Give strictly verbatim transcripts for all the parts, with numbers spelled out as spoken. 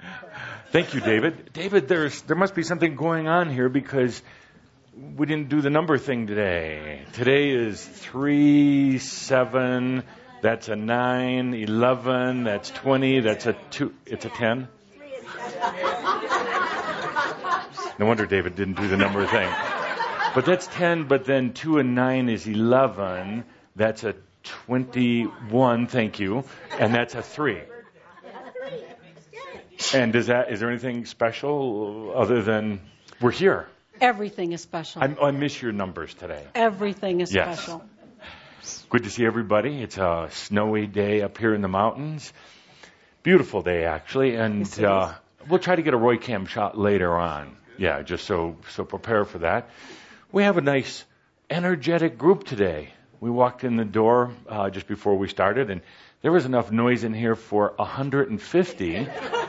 Thank you, David. David, there's there must be something going on here because we didn't do the number thing today. Today is three, seven, that's a nine, eleven, that's twenty, that's a two, it's a ten. No wonder David didn't do the number thing. But that's ten, but then two and nine is eleven, that's a twenty-one, thank you, and that's a three. And does that, is there anything special other than we're here? Everything is special. I, I miss your numbers today. Everything is yes. special. Good to see everybody. It's a snowy day up here in the mountains. Beautiful day, actually. And yes, uh, we'll try to get a Roy Cam shot later on. Yeah, just so so prepare for that. We have a nice, energetic group today. We walked in the door uh, just before we started, and there was enough noise in here for one hundred fifty.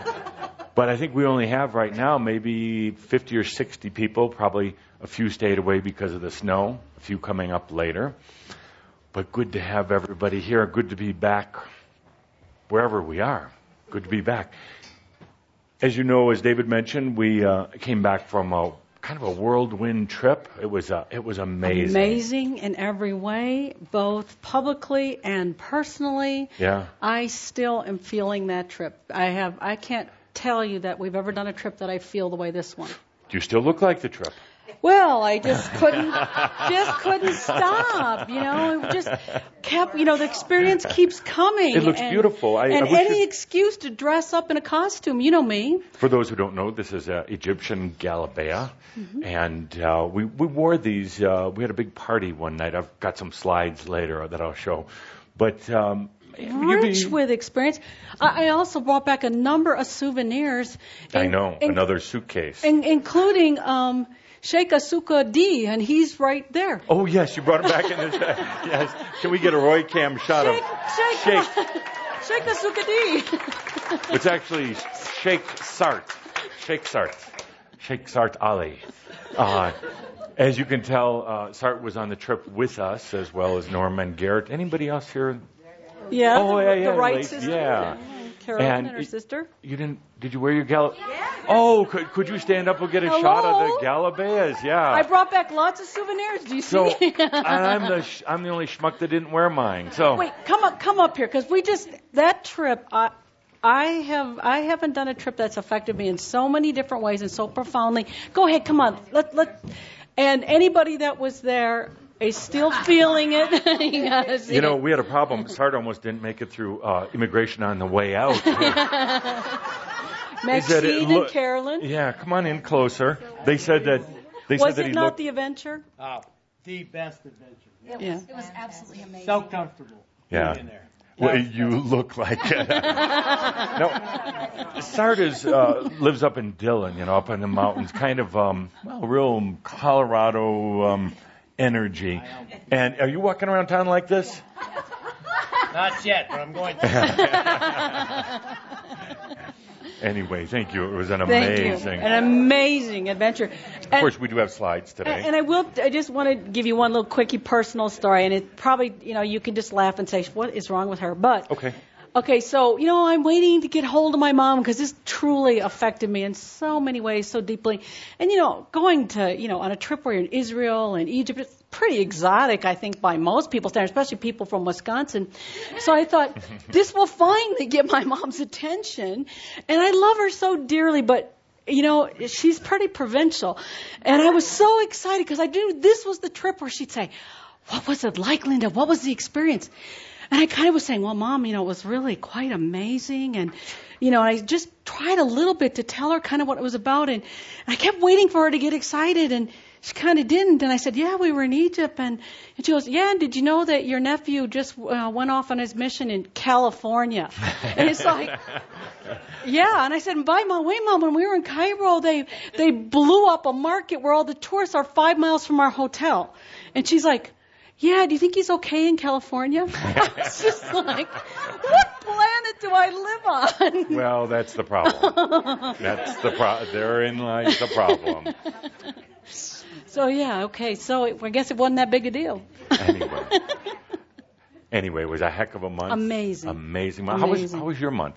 But I think we only have right now maybe fifty or sixty people. Probably a few stayed away because of the snow, a few coming up later. But good to have everybody here. Good to be back wherever we are. Good to be back. As you know, as David mentioned, we uh, came back from a kind of a whirlwind trip. It was uh, it was amazing. Amazing in every way, both publicly and personally. Yeah. I still am feeling that trip. I have. I can't tell you that we've ever done a trip that I feel the way this one. Do you still look like the trip? Well, I just couldn't, just couldn't stop. You know, it just kept. You know, the experience keeps coming. It looks and, beautiful. I, and I wish any it... excuse to dress up in a costume. You know me. For those who don't know, this is uh, Egyptian Galabea, mm-hmm. and uh, we we wore these. Uh, we had a big party one night. I've got some slides later that I'll show, but. Um, Rich be... with experience. I, I also brought back a number of souvenirs. I in, know, in, another suitcase. In, including um, Sheikh Asuka D, and he's right there. Oh, yes, you brought him back in this. Yes. Can we get a Roy Cam shot Sheikh, of Sheikh? Sheikh Asuka D. It's actually Sheikh Sart. Sheikh Sart. Sheikh Sart Ali. Uh, as you can tell, uh, Sart was on the trip with us, as well as Norma and Garrett. Anybody else here? Yeah, oh, the, yeah, yeah, the right late, sister. Yeah. Carolyn and, and her sister. You didn't? Did you wear your gal? Yeah. Oh, could could you stand up and get a Hello? shot of the Galabeas? Yeah. I brought back lots of souvenirs. Do you so, see? and I'm the sh- I'm the only schmuck that didn't wear mine. So wait, come up, come up here, because we just that trip. I, I have I haven't done a trip that's affected me in so many different ways and so profoundly. Go ahead, come on, let let. And anybody that was there is still feeling it. you, you know, it. we had a problem. Sart almost didn't make it through uh, immigration on the way out. Maxine lo- and Carolyn. Yeah, come on in closer. They said that. They was said that it he not looked, the adventure? Oh, the best adventure. It, yeah. was, it was absolutely amazing. So comfortable. Yeah. In there. Well, you look like it. No, Sart is, uh, lives up in Dillon, you know, up in the mountains, kind of, um, well, real Colorado um, energy. And are you walking around town like this? Not yet, but I'm going to. Anyway, thank you. It was an Thank amazing, you. An amazing adventure. Of and, course, we do have slides today. And, and I will. I just want to give you one little quickie personal story, and it probably, you know, you can just laugh and say, "What is wrong with her?" But okay. Okay, so, you know, I'm waiting to get hold of my mom because this truly affected me in so many ways, so deeply. And, you know, going to, you know, on a trip where you're in Israel and Egypt, it's pretty exotic, I think, by most people's standards, especially people from Wisconsin. So I thought, this will finally get my mom's attention. And I love her so dearly, but, you know, she's pretty provincial. And I was so excited because I knew this was the trip where she'd say, "What was it like, Linda? What was the experience?" And I kind of was saying, "Well, Mom, you know, it was really quite amazing." And, you know, I just tried a little bit to tell her kind of what it was about. And, and I kept waiting for her to get excited, and she kind of didn't. And I said, "Yeah, we were in Egypt." And, and she goes, "Yeah, and did you know that your nephew just uh, went off on his mission in California?" And it's like, yeah. And I said, "By my way, Mom, when we were in Cairo, they they blew up a market where all the tourists are five miles from our hotel." And she's like, "Yeah, do you think he's okay in California?" I was just like, what planet do I live on? Well, that's the problem. That's the pro- therein lies the problem. So, yeah, okay. So it, I guess it wasn't that big a deal. Anyway. Anyway, it was a heck of a month. Amazing. Amazing month. How was, how was your month?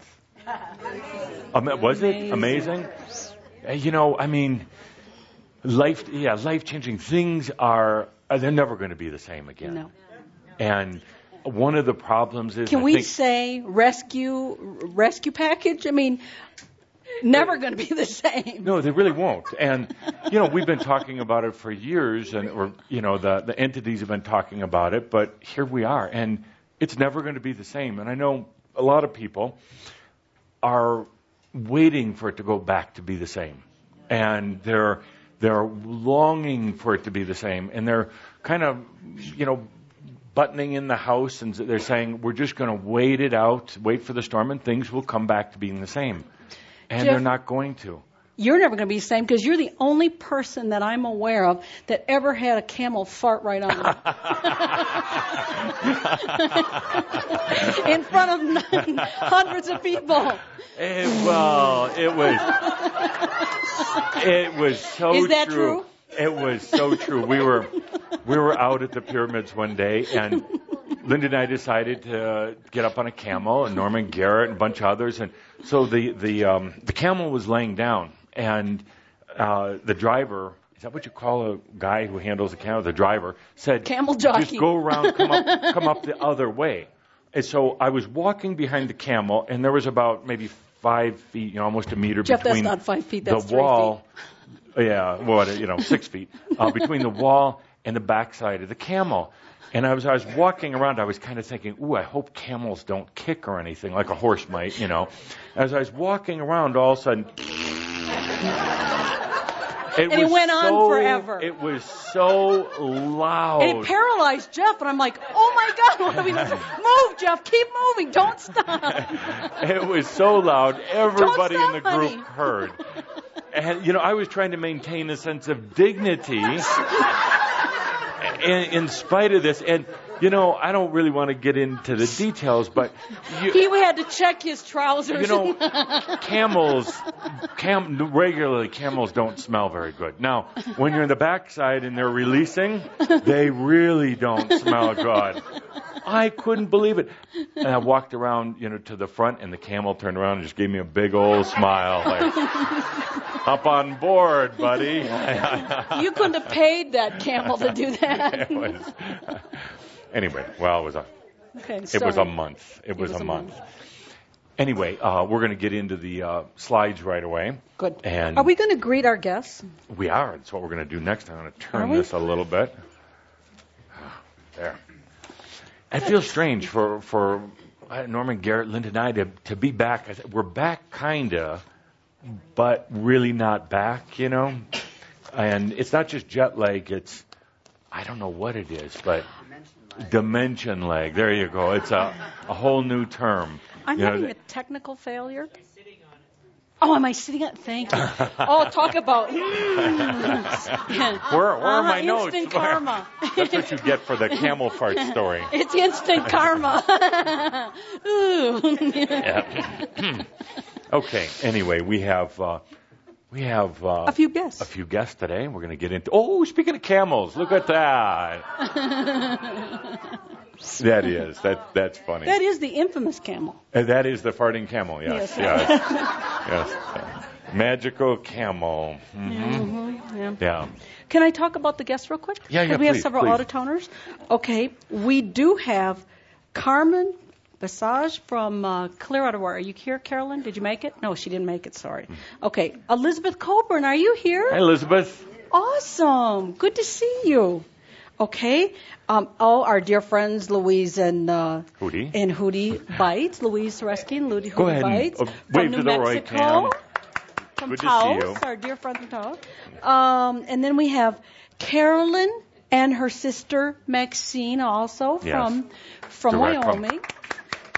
Um, was it amazing? Uh, You know, I mean, life, yeah, life-changing things are, uh, they're never going to be the same again. No. And one of the problems is, Can I we think, say rescue rescue package? I mean, never going to be the same. no, they really won't. And, you know, we've been talking about it for years, and, or, you know, the, the entities have been talking about it, but here we are, and it's never going to be the same. And I know a lot of people are waiting for it to go back to be the same. And they're, they're longing for it to be the same. And they're kind of, you know, buttoning in the house, and they're saying, we're just going to wait it out, wait for the storm, and things will come back to being the same. And Jeff, they're not going to. You're never going to be the same because you're the only person that I'm aware of that ever had a camel fart right on them. In front of hundreds of people. It, well, it was, it was so Is that true. true? It was so true. We were, we were out at the pyramids one day, and Linda and I decided to get up on a camel, and Norman Garrett and a bunch of others, and so the the um, the camel was laying down, and uh, the driver, is that what you call a guy who handles a camel? The driver said, Camel jockey. just go around, come up, come up the other way. And so I was walking behind the camel, and there was about maybe five feet, you know, almost a meter Jeff, between that's not five feet, that's the three wall. Yeah, what, you know, six feet uh, between the wall and the backside of the camel. And I was, I was walking around, I was kind of thinking, ooh, I hope camels don't kick or anything, like a horse might, you know. As I was walking around, all of a sudden, it And it was went on so, forever. It was so loud. And it paralyzed Jeff, and I'm like, oh my God, what do we do? Move, Jeff, keep moving, don't stop. It was so loud, everybody Don't in stop, the group honey. heard. And, you know, I was trying to maintain a sense of dignity in, in spite of this. And, you know, I don't really want to get into the details, but you, He had to check his trousers. you know, camels, cam, regularly camels don't smell very good. Now, when you're in the backside and they're releasing, they really don't smell good. I couldn't believe it. And I walked around, you know, to the front, and the camel turned around and just gave me a big old smile, like, up on board, buddy. You couldn't have paid that camel to do that. It was, anyway, well, it was a, Okay, it was a sorry. month. It was, was a a month. month. Anyway, uh, we're going to get into the uh, slides right away. Good. And Are we going to greet our guests? we are. That's what we're going to do next. I'm going to turn Are we? this a little bit. There. It feels strange for for uh, Norman Garrett, Linda, and I to to be back. I th- We're back, kinda, but really not back. You know, and it's not just jet lag. It's I don't know what it is, but dimension lag. There you go. It's a a whole new term. I'm You know, having a th- technical failure. Oh, am I sitting on? Thank you. Oh, talk about. Where, where are uh-huh, my notes? Instant Where- karma. That's what you get for the camel fart story. It's instant karma. Ooh. Yeah. Okay. Anyway, we have uh, we have uh, A few guests. a few guests today. We're going to get into. Oh, speaking of camels, look at that. That is that that's funny. That is the infamous camel. And that is the farting camel. Yes. Yes. Yes. Yes. Magical camel. hmm Mm-hmm, yeah. Yeah. Can I talk about the guests real quick? Yeah, yeah, Because we have please, several please. out-of-towners. Okay, we do have Carmen Basage from uh, Clearwater. Are you here, Carolyn? Did you make it? No, she didn't make it. Sorry. Okay, Elizabeth Coburn, are you here? Hi, Elizabeth. Awesome. Good to see you. Okay. Um, oh, our dear friends Louise and uh, Hootie. and Hootie Bites. Louise Soreski and Hootie Go ahead and, Bites. uh, from wave New to the Roy Mexico. Cam. From Good to see Taos, you. our dear friend from Taos. Um, and then we have Carolyn and her sister Maxine also Yes. from from Direct from- Wyoming.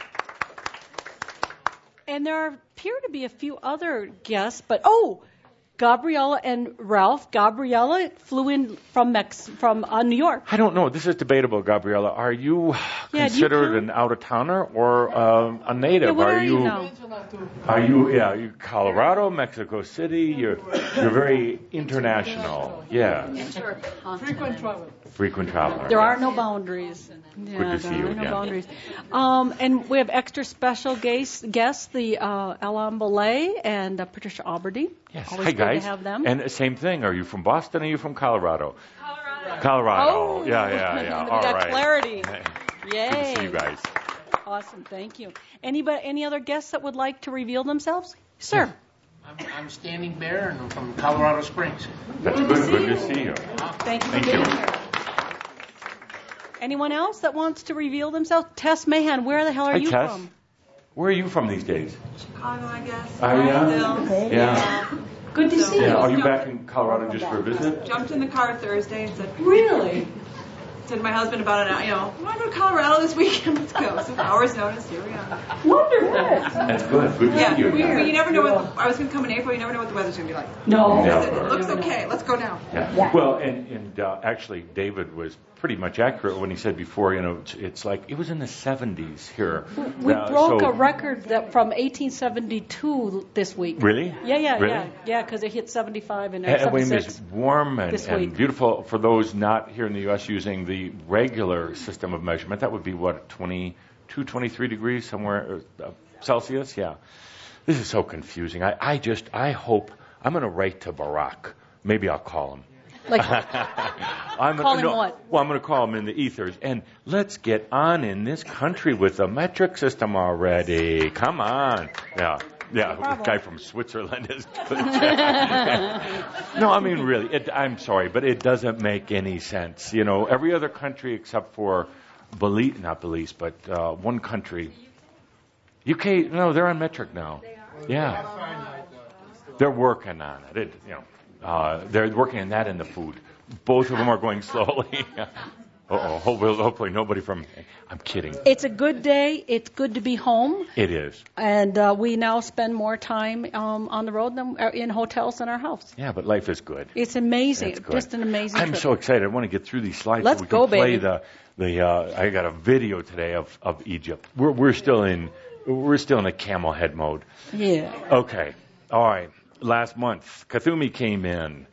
And there appear to be a few other guests, but oh, Gabriella and Ralph. Gabriella flew in from Mex from uh, New York. I don't know. This is debatable, Gabriella. Are you Yeah, do you considered count? an out-of-towner or uh, a native? Yeah, what are you? you now? Are you? Yeah, are you Colorado, Mexico City. You're you're very international. Yeah, Frequent travel. frequent traveler. There are no boundaries. Yeah, Good to see there you are no again. boundaries. Um, and we have extra special guests, guests the uh, Ellen Belay and uh, Patricia Auberdy. Yes. Always Hi, good guys. to have them. And uh, same thing. Are you from Boston or are you from Colorado? Colorado. Colorado. Oh. Yeah, yeah, yeah. we All got right. clarity. Yay. Good to see you guys. Awesome. Thank you. Anybody, any other guests that would like to reveal themselves? Sir. I'm, I'm Standing Bear, and I'm from Colorado Springs. That's Good good. to see Good you. to see you. Thank you for Thank being you. here. Anyone else that wants to reveal themselves? Tess Mahan, where the hell are Hi, you Tess. from? Where are you from these days? Chicago, I guess. Oh, yeah? Still. Yeah. Good to see Yeah. you. Are you back in Colorado just for a visit? Jumped in the car Thursday and said, Really? said to my husband about an hour, you know, you want to go to Colorado this weekend? Let's go. So hours notice, here we are. Wonderful. That's good. Good to Yeah, see you we, again. you never know what the, I was going to come in April, you never know what the weather's going to be like. No. Yeah. I said, it looks okay, let's go now. Yeah. Well, and, and uh, actually, David was pretty much accurate when he said before, you know, it's, it's like, it was in the seventies here. We Uh, broke so- a record that from eighteen seventy-two this week. Really? Yeah, yeah, Really? yeah, yeah. Because it hit seventy-five and And when seventy-six. it's warm and, this and week. beautiful for those not here in the U S using the regular system of measurement, that would be what, twenty-two, twenty-three degrees somewhere uh, Celsius? Yeah. This is so confusing. I, I just, I hope, I'm going to write to Barack. Maybe I'll call him. Like, I'm Call him no, what? Well, I'm going to call him in the ethers. And let's get on in this country with the metric system already. Come on. Yeah. Yeah, problem. the guy from Switzerland is good. No, I mean, really, it, I'm sorry, but it doesn't make any sense. You know, every other country except for Belize, not Belize, but uh, one country. U K, no, they're on metric now. Yeah. They're working on it. it you know, uh, they're working on that in the food. Both of them are going slowly. Uh-oh. Hopefully, hopefully nobody from... I'm kidding. it's a good day. It's good to be home. It is. And uh, we now spend more time um, on the road than uh, in hotels than our house. Yeah, but life is good. It's amazing. It's good. Just an amazing I'm trip. so excited. I want to get through these slides Let's so we can go, play baby. the the. Uh, I got a video today of, of Egypt. We're we're still in we're still in a camel head mode. Yeah. Okay. All right. Last month, Kathumi came in,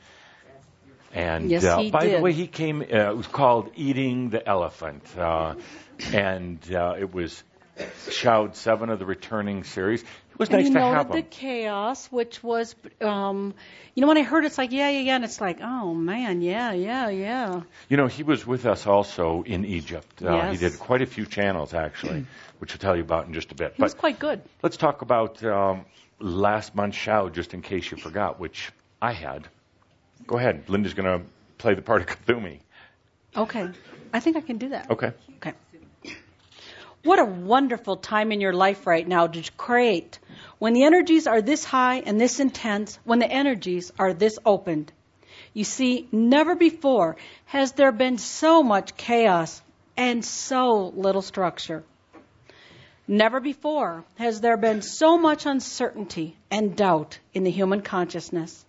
and Yes, uh, he by the did. way, he came. Uh, it was called Eating the Elephant, uh, and uh, it was Shroud Seven of the returning series. It was And nice he to noted have the him. chaos, which was, um, you know, when I heard it's like, yeah, yeah, yeah, and it's like, oh, man, yeah, yeah, yeah. You know, he was with us also in Egypt. Uh, Yes. He did quite a few channels, actually, which I'll tell you about in just a bit. He was But quite good. let's talk about um, last month's show, just in case you forgot, which I had. Go ahead. Linda's going to play the part of Kathumi. Okay. I think I can do that. Okay. Okay. What a wonderful time in your life right now to create. When the energies are this high and this intense, when the energies are this opened. You see, never before has there been so much chaos and so little structure. Never before has there been so much uncertainty and doubt in the human consciousness.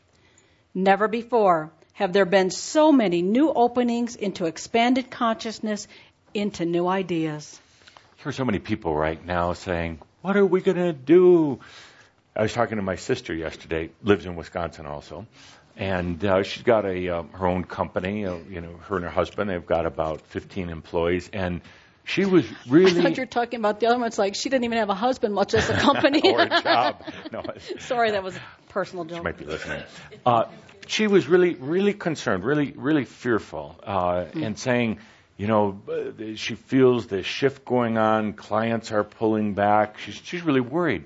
Never before have there been so many new openings into expanded consciousness, into new ideas. Here's so many people right now saying, what are we going to do? I was talking to my sister yesterday, lives in Wisconsin also, and uh, she's got a uh, her own company. Uh, you know, her and her husband, they've got about fifteen employees, and she was I really... thought you were talking about the other one. It's like she didn't even have a husband, much less a company. or a job. No, Sorry, that was a personal joke. she might be listening. Uh, she was really, really concerned, really, really fearful, uh, Mm. and saying, you know, uh, she feels the shift going on. Clients are pulling back. She's she's really worried.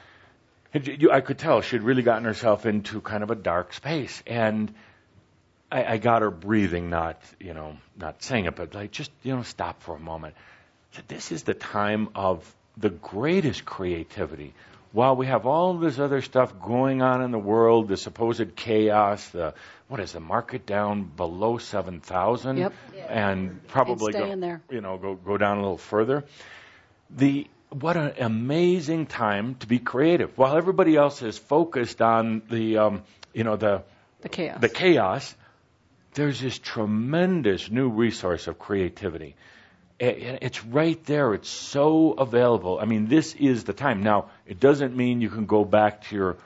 And you, I could tell she'd really gotten herself into kind of a dark space, and I, I got her breathing, not you know, not saying it, but like just you know, stop for a moment. This is the time of the greatest creativity. While we have all this other stuff going on in the world, the supposed chaos, the what is the market down below seven thousand, Yep. and probably And go, staying there. you know, go go down a little further. The what an amazing time to be creative. While everybody else is focused on the um, you know, the The chaos. the chaos, there's this tremendous new resource of creativity. I- It's right there. It's so available. I mean, this is the time. Now, it doesn't mean you can go back to your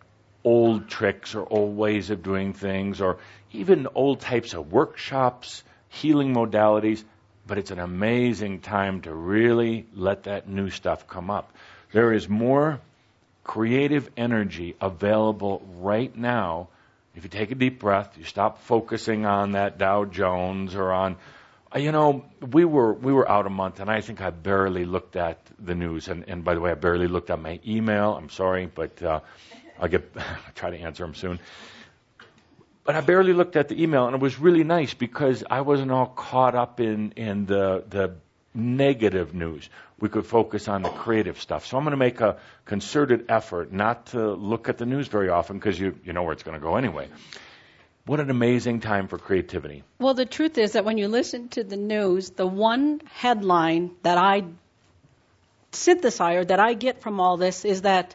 old tricks or old ways of doing things or even old types of workshops, healing modalities, but it's an amazing time to really let that new stuff come up. There is more creative energy available right now. If you take a deep breath, you stop focusing on that Dow Jones or on, you know, we were we were out a month, and I think I barely looked at the news. And, and by the way, I barely looked at my email. I'm sorry, but uh, I'll get I'll try to answer them soon. But I barely looked at the email, and it was really nice because I wasn't all caught up in in the the negative news. We could focus on the creative stuff. So I'm going to make a concerted effort not to look at the news very often because you you know where it's going to go anyway. What an amazing time for creativity. Well, the truth is that when you listen to the news, the one headline that I synthesize or that I get from all this is that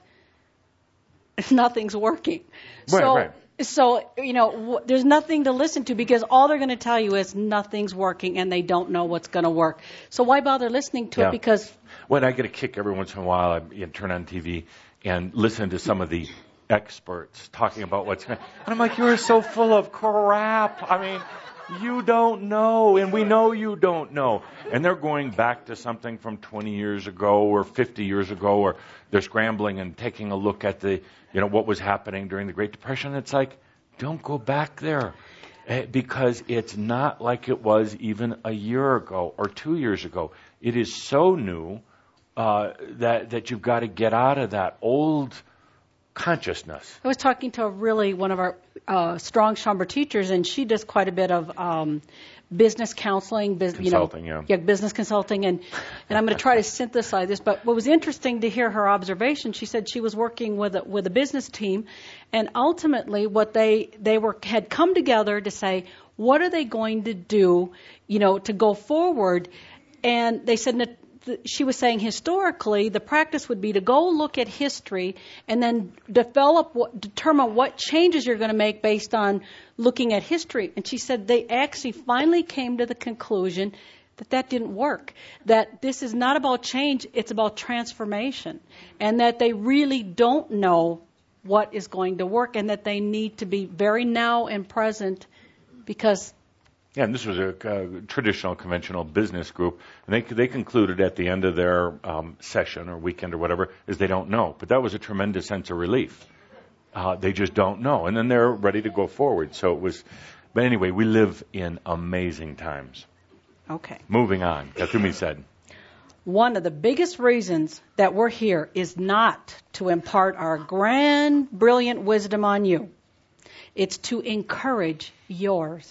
nothing's working. Right, so, right. So, you know, w- there's nothing to listen to because all they're going to tell you is nothing's working and they don't know what's going to work. So why bother listening to Yeah. it? Because When I get a kick every once in a while, I you know, turn on T V and listen to some of the experts talking about what's going on. And I'm like, you're so full of crap. I mean, you don't know, and we know you don't know. And they're going back to something from twenty years ago or fifty years ago, or they're scrambling and taking a look at the, you know, what was happening during the Great Depression. It's like, don't go back there. Eh, Because it's not like it was even a year ago or two years ago. It is so new uh, that that you've got to get out of that old consciousness. I was talking to a really one of our uh, strong chamber teachers, and she does quite a bit of um, business counseling, bus- Consulting, you know, yeah. business consulting, and and I'm going to try to synthesize this. But what was interesting to hear her observation, she said she was working with a, with a business team, and ultimately what they they were had come together to say, what are they going to do, you know, to go forward, and they said. that she was saying historically the practice would be to go look at history and then develop what, determine what changes you're going to make based on looking at history. And she said they actually finally came to the conclusion that that didn't work, that this is not about change, it's about transformation, and that they really don't know what is going to work and that they need to be very now and present because Yeah, and this was a uh, traditional, conventional business group, and they they concluded at the end of their um, session or weekend or whatever is they don't know. But that was a tremendous sense of relief. Uh, they just don't know, and then they're ready to go forward. So it was. But anyway, we live in amazing times. okay. Moving on, Kathumi said. One of the biggest reasons that we're here is not to impart our grand, brilliant wisdom on you. It's to encourage yours.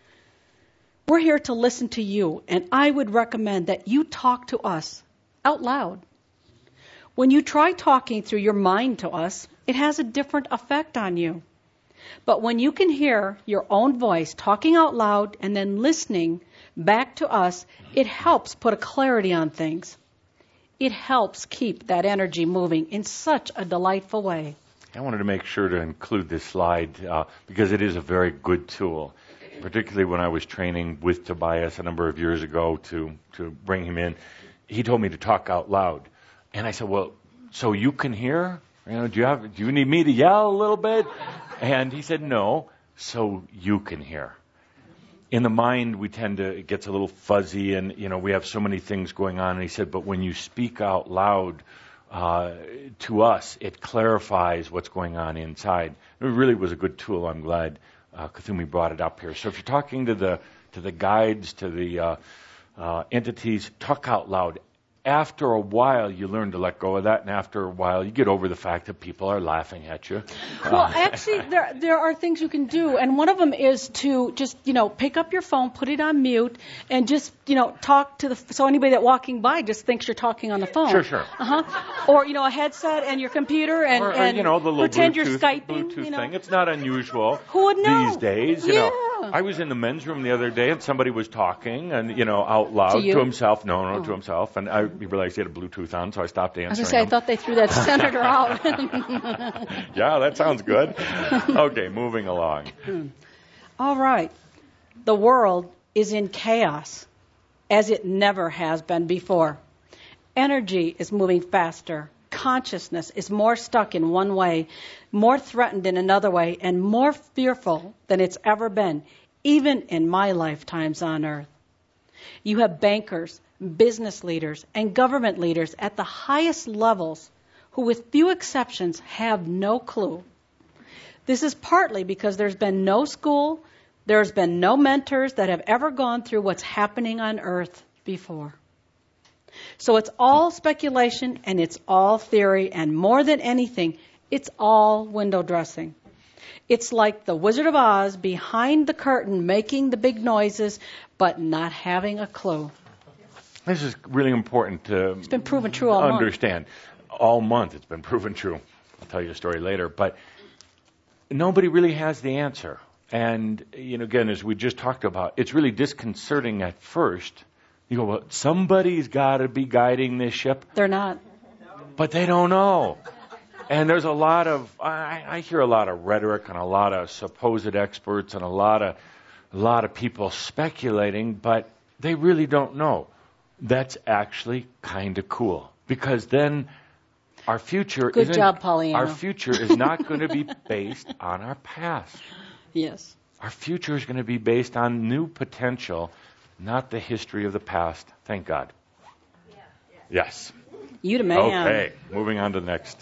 We're here to listen to you, and I would recommend that you talk to us out loud. When you try talking through your mind to us, it has a different effect on you. But when you can hear your own voice talking out loud and then listening back to us, it helps put a clarity on things. It helps keep that energy moving in such a delightful way. I wanted to make sure to include this slide uh, because it is a very good tool. Particularly when I was training with Tobias a number of years ago to, to bring him in, he told me to talk out loud. And I said, well, so you can hear? You know, do you have, do you need me to yell a little bit? And he said, no, so you can hear. In the mind, we tend to, it gets a little fuzzy and, you know, we have so many things going on. And he said, but when you speak out loud uh, to us, it clarifies what's going on inside. It really was a good tool. I'm glad Uh, Kathumi brought it up here. So if you're talking to the to the guides, to the uh, uh, entities, talk out loud. After a while, you learn to let go of that, and after a while, you get over the fact that people are laughing at you. Well, actually, there there are things you can do, and one of them is to just, you know, pick up your phone, put it on mute, and just, you know, talk to the, so anybody that walking by just thinks you're talking on the phone. Sure, sure. Uh-huh. Or, you know, a headset and your computer, and, or, or, and you know, the little pretend Bluetooth, you're Skyping. Bluetooth you know. thing. It's not unusual. Who would know? These days, you Yeah. know. I was in the men's room the other day, and somebody was talking, and you know, out loud To you? himself. No, no, Oh. to himself. And I he realized he had a Bluetooth on, so I stopped I was answering going to say, I him. thought they threw that senator out. Yeah, that sounds good. Okay, moving along. All right. The world is in chaos, as it never has been before. Energy is moving faster. Consciousness is more stuck in one way, more threatened in another way, and more fearful than it's ever been, even in my lifetimes on Earth. You have bankers, business leaders, and government leaders at the highest levels who, with few exceptions, have no clue. This is partly because there's been no school, there's been no mentors that have ever gone through what's happening on Earth before. So it's all speculation and it's all theory, and more than anything, it's all window dressing. It's like the Wizard of Oz behind the curtain making the big noises, but not having a clue. This is really important to It's been proven true all month. understand. All month it's been proven true. I'll tell you a story later. But nobody really has the answer. And, you know, again, as we just talked about, it's really disconcerting at first. You go, well, somebody's got to be guiding this ship. They're not. But they don't know. And there's a lot of, I, I hear a lot of rhetoric and a lot of supposed experts and a lot of, a lot of people speculating, but they really don't know. That's actually kind of cool, because then our future Good isn't, job, Pollyanna. our future is not going to be based on our past. Yes. Our future is going to be based on new potential, not the history of the past. Thank God. Yes. You the man. Okay, moving on to the next.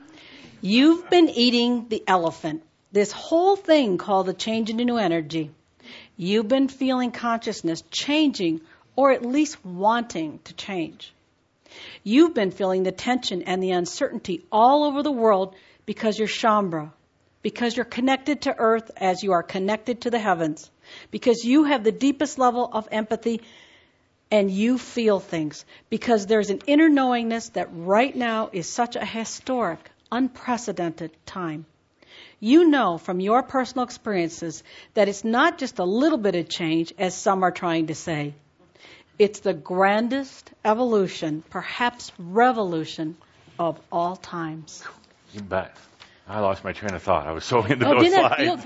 You've been eating the elephant, this whole thing called the change into new energy. You've been feeling consciousness changing, or at least wanting to change. You've been feeling the tension and the uncertainty all over the world because you're Shaumbra, because you're connected to Earth as you are connected to the heavens, because you have the deepest level of empathy and you feel things, because there's an inner knowingness that right now is such a historic, unprecedented time. You know from your personal experiences that it's not just a little bit of change, as some are trying to say. It's the grandest evolution, perhaps revolution, of all times. You bet. I lost my train of thought. I was so into Oh, those didn't that slides. feel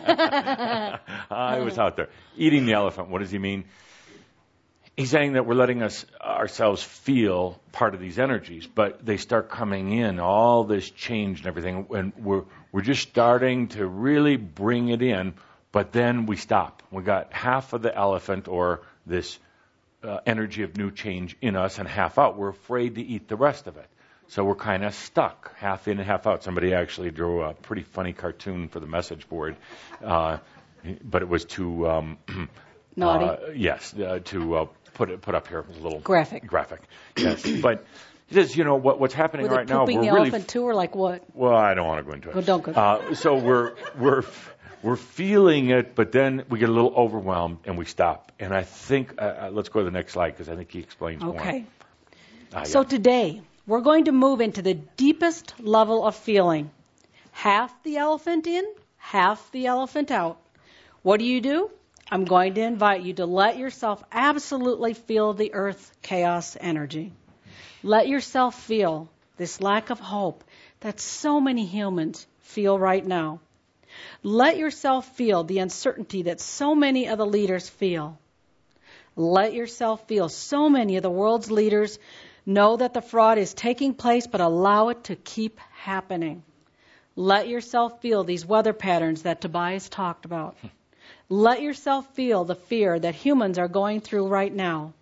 good? I was out there. Eating the elephant. What does he mean? He's saying that we're letting us ourselves feel part of these energies, but they start coming in, all this change and everything, and we're we're just starting to really bring it in, but then we stop. We got half of the elephant, or this uh, energy of new change, in us, and half out. We're afraid to eat the rest of it. So we're kind of stuck, half in and half out. Somebody actually drew a pretty funny cartoon for the message board, uh, but it was too um, Naughty. Uh, yes, uh, to uh, put it put up here a little Graphic. Graphic, yes. But he says, you know what what's happening Were right they now? pooping We're the really elephant too, or like what? well. I don't want to go into it. Well, don't go. Uh, so we're we're we're feeling it, but then we get a little overwhelmed and we stop. And I think uh, uh, let's go to the next slide, because I think he explains more. Okay. Uh, So yeah. today, we're going to move into the deepest level of feeling. Half the elephant in, half the elephant out. What do you do? I'm going to invite you to let yourself absolutely feel the earth chaos energy. Let yourself feel this lack of hope that so many humans feel right now. Let yourself feel the uncertainty that so many of the leaders feel. Let yourself feel so many of the world's leaders know that the fraud is taking place, but allow it to keep happening. Let yourself feel these weather patterns that Tobias talked about. Let yourself feel the fear that humans are going through right now.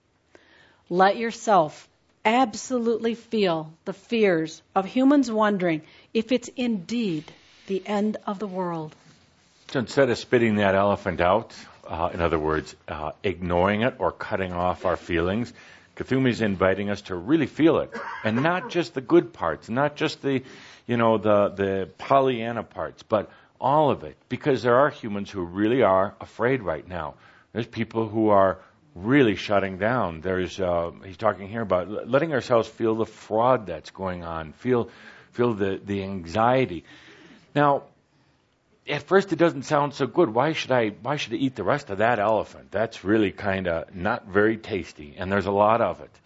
Let yourself absolutely feel the fears of humans wondering if it's indeed the end of the world. So instead of spitting that elephant out, uh, in other words, uh, ignoring it or cutting off our feelings, Kuthumi is inviting us to really feel it, and not just the good parts, not just the, you know, the the Pollyanna parts, but all of it, because there are humans who really are afraid right now. There's people who are really shutting down. There's uh, he's talking here about letting ourselves feel the fraud that's going on, feel feel the the anxiety. Now, at first it doesn't sound so good. Why should I why should I eat the rest of that elephant? That's really kind of not very tasty, and there's a lot of it.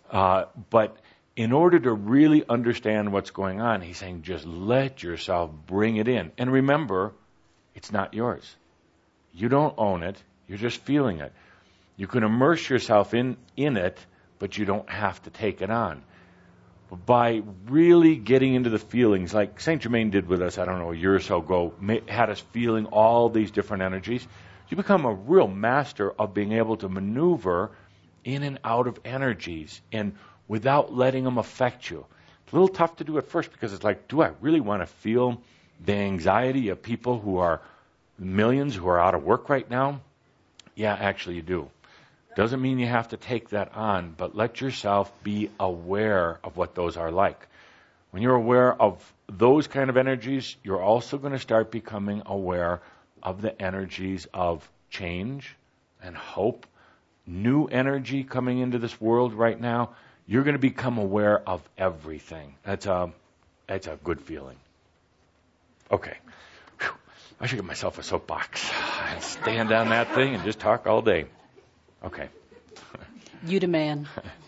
Uh, but in order to really understand what's going on, he's saying just let yourself bring it in. And remember, it's not yours. You don't own it. You're just feeling it. You can immerse yourself in, in it, but you don't have to take it on. But by really getting into the feelings, like Saint Germain did with us, I don't know, a year or so ago, had us feeling all these different energies, you become a real master of being able to maneuver in and out of energies and without letting them affect you. It's a little tough to do at first because it's like, do I really want to feel the anxiety of people who are millions who are out of work right now? Yeah, actually you do. Doesn't mean you have to take that on, but let yourself be aware of what those are like. When you're aware of those kind of energies, you're also going to start becoming aware of the energies of change and hope, new energy coming into this world right now. You're going to become aware of everything. That's a, that's a good feeling. Okay. Whew. I should get myself a soapbox and stand on that thing and just talk all day. Okay. You demand.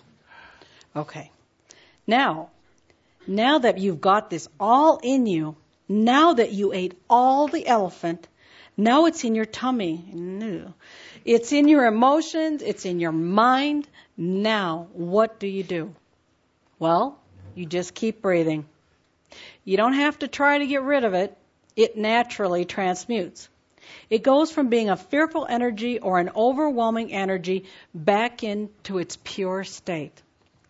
Okay. Now, now that you've got this all in you, now that you ate all the elephant, now it's in your tummy. No. It's in your emotions. It's in your mind. Now, what do you do? Well, you just keep breathing. You don't have to try to get rid of it. It naturally transmutes. It goes from being a fearful energy or an overwhelming energy back into its pure state.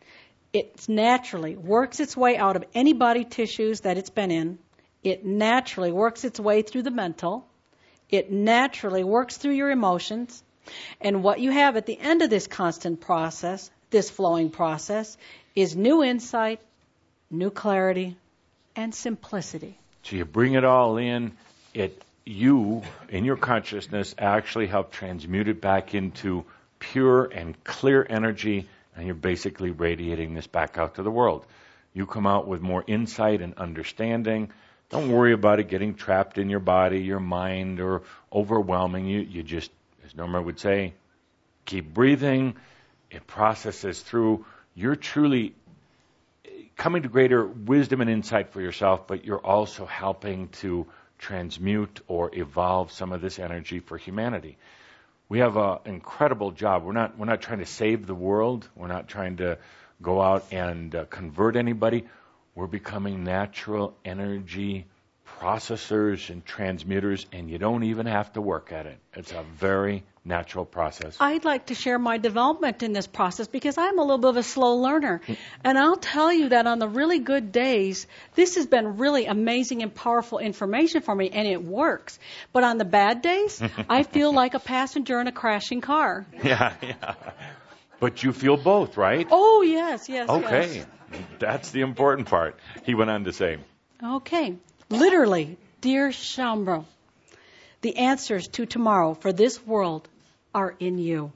It naturally works its way out of any body tissues that it's been in. It naturally works its way through the mental. It naturally works through your emotions. And what you have at the end of this constant process, this flowing process, is new insight, new clarity, and simplicity. So you bring it all in, it you, in your consciousness, actually help transmute it back into pure and clear energy, and you're basically radiating this back out to the world. You come out with more insight and understanding. Don't worry about it getting trapped in your body, your mind, or overwhelming you. You just, as Norma would say, keep breathing. It processes through. You're truly coming to greater wisdom and insight for yourself, but you're also helping to transmute or evolve some of this energy for humanity. We have an incredible job. We're not we're not trying to save the world. We're not trying to go out and uh, convert anybody. We're becoming natural energy processors and transmitters, and you don't even have to work at it. It's a very natural process. I'd like to share my development in this process because I'm a little bit of a slow learner. And I'll tell you that on the really good days, this has been really amazing and powerful information for me, and it works. But on the bad days, I feel like a passenger in a crashing car. Yeah, yeah. But you feel both, right? Oh, yes, yes, okay. yes. That's the important part. He went on to say. Okay. Literally, dear Shaumbra, the answers to tomorrow for this world are in you.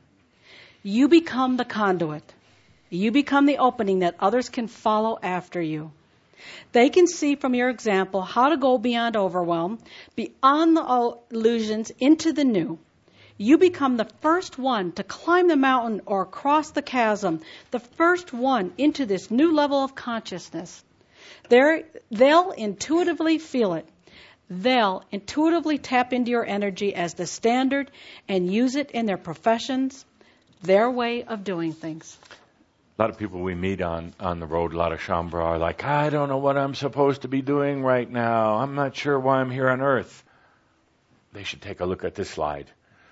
You become the conduit. You become the opening that others can follow after you. They can see from your example how to go beyond overwhelm, beyond the illusions, into the new. You become the first one to climb the mountain or cross the chasm, the first one into this new level of consciousness. They're, they'll intuitively feel it. They'll intuitively tap into your energy as the standard and use it in their professions, their way of doing things. A lot of people we meet on, on the road, a lot of Shaumbra, are like, I don't know what I'm supposed to be doing right now. I'm not sure why I'm here on Earth. They should take a look at this slide.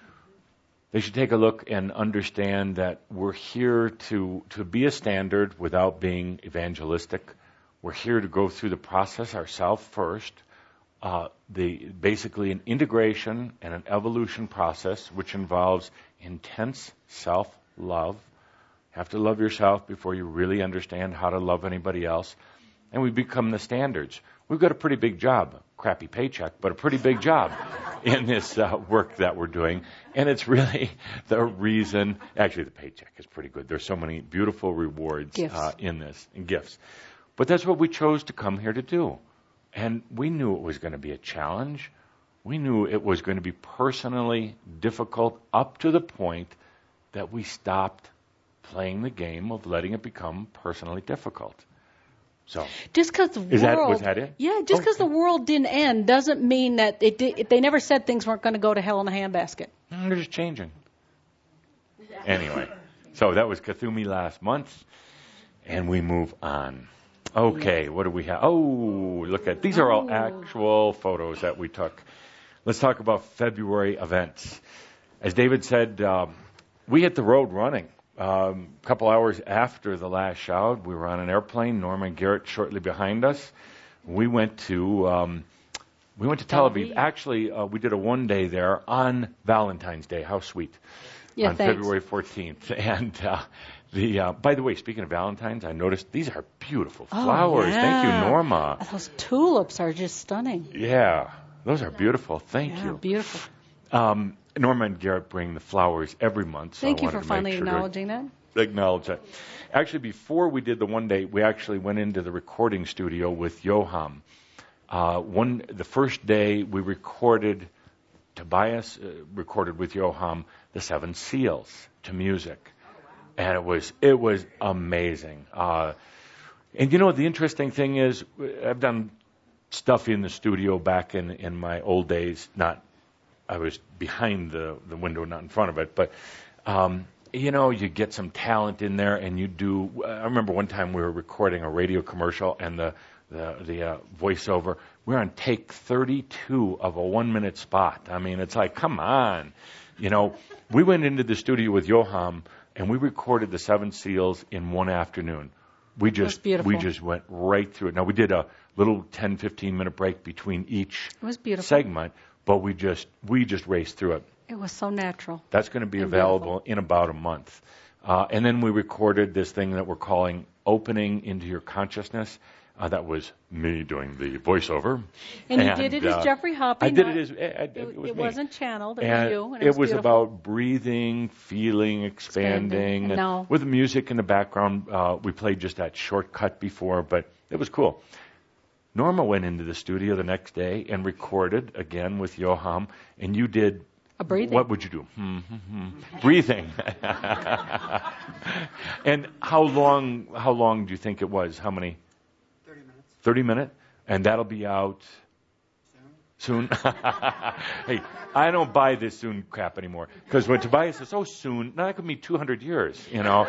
They should take a look and understand that we're here to, to be a standard without being evangelistic. We're here to go through the process ourselves first. Uh, the basically an integration and an evolution process which involves intense self-love. You have to love yourself before you really understand how to love anybody else. And we become the standards. We've got a pretty big job, crappy paycheck, but a pretty big job in this uh, work that we're doing. And it's really the reason, actually the paycheck is pretty good. There's so many beautiful rewards uh, in this, and gifts. But that's what we chose to come here to do. And we knew it was going to be a challenge. We knew it was going to be personally difficult up to the point that we stopped playing the game of letting it become personally difficult. So just because the world, is that was that it? Yeah, just because okay. the world didn't end doesn't mean that it did. They never said things weren't going to go to hell in a handbasket. They're just changing. Anyway, so that was Kuthumi last month, and we move on. Okay, what do we have? Oh, look at these are all actual photos that we took. Let's talk about February events. As David said, um, we hit the road running. Um, a couple hours after the last shout, we were on an airplane. Norma and Garrett shortly behind us. We went to um, we went to Tel Aviv. Tel Aviv. Actually, uh, we did a one day there on Valentine's Day. How sweet! Yeah, on thanks. February fourteenth. And uh, the uh, by the way, speaking of Valentine's, I noticed these are beautiful flowers. Oh, yeah. Thank you, Norma. Those tulips are just stunning. Yeah, those are beautiful. Thank yeah, you. Beautiful. Um, Norma and Garrett bring the flowers every month. So Thank I you for finally sure acknowledging that. Acknowledge that. Actually, before we did the one day, we actually went into the recording studio with Yoham. Uh, one, the first day we recorded, Tobias uh, recorded with Yoham the Seven Seals to music, and it was it was amazing. Uh, and you know the interesting thing is, I've done stuff in the studio back in in my old days. Not, I was behind the the window, not in front of it, but. Um, You know, you get some talent in there, and you do. I remember one time we were recording a radio commercial, and the the, the uh, voiceover. We were on take thirty-two of a one-minute spot. I mean, it's like, come on, you know. We went into the studio with Yoham, and we recorded the Seven Seals in one afternoon. We just we just went right through it. Now we did a little ten, fifteen minute break between each it was beautiful. segment, but we just we just raced through it. It was so natural. That's going to be and available beautiful. in about a month. Uh, and then we recorded this thing that we're calling Opening into Your Consciousness. Uh, that was me doing the voiceover. And, and you did it uh, as Jeffrey Hopping. I did it as I, I, it, it, was it me. wasn't channeled. It and was you. And it it was, was beautiful. about breathing, feeling, expanding. expanding. No. With the music in the background. Uh, we played just that shortcut before, but it was cool. Norma went into the studio the next day and recorded again with Yoham, and you did. A breathing. What would you do? Hmm, hmm, hmm. Breathing. And how long? How long do you think it was? How many? Thirty minutes. Thirty minutes, and that'll be out soon. Soon. Hey, I don't buy this soon crap anymore because when Tobias says, "Oh, soon," now that could mean two hundred years. You know.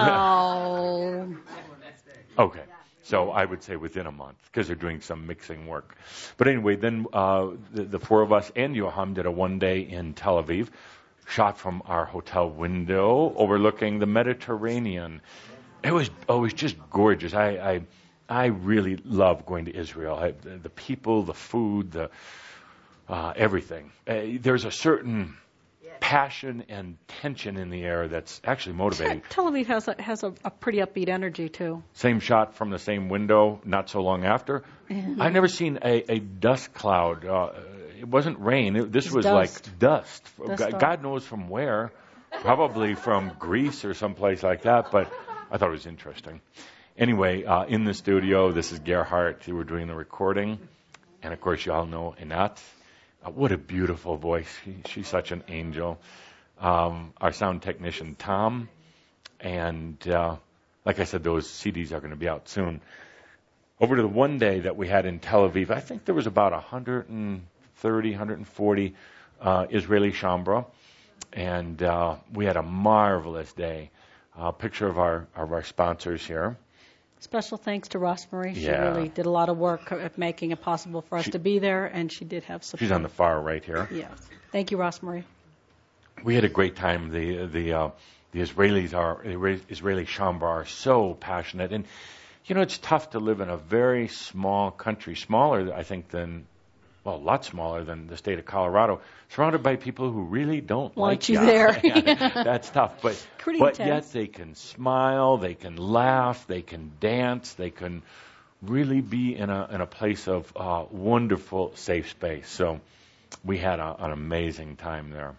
No. Okay. So I would say within a month because they're doing some mixing work. But anyway, then uh, the, the four of us and Yoham did a one day in Tel Aviv, shot from our hotel window overlooking the Mediterranean. It was oh, it was just gorgeous. I I, I really love going to Israel. I, the, the people, the food, the uh, everything. Uh, there's a certain passion and tension in the air that's actually motivating. Tel Aviv has a, has a, a pretty upbeat energy too. Same shot from the same window not so long after. Mm-hmm. I've never seen a, a dust cloud. Uh, it wasn't rain. It, this It's was dust. like dust. dust God, off. God knows from where. Probably from Greece or someplace like that, but I thought it was interesting. Anyway, uh, in the studio, this is Gerhardt. They were doing the recording. And, of course, you all know Inat. Uh, what a beautiful voice. She, she's such an angel. Um, our sound technician, Tom. And, uh, like I said, those C Ds are going to be out soon. Over to the one day that we had in Tel Aviv, I think there was about one hundred thirty, one hundred forty uh, Israeli Shambra. And uh, we had a marvelous day. A uh, picture of our of our sponsors here. Special thanks to Ross Marie. She Yeah. really did a lot of work at making it possible for us She- to be there, and she did have support. She's on the far right here. Yes. Thank you, Ross Marie. We had a great time. The the uh, the Israelis are the Israeli Shambra are so passionate, and you know it's tough to live in a very small country, smaller I think than. Well, a lot smaller than the state of Colorado, surrounded by people who really don't Want like you there. Yeah, that's tough. But Pretty but intense. yet they can smile, they can laugh, they can dance, they can really be in a in a place of uh, wonderful, safe space. So we had a, an amazing time there.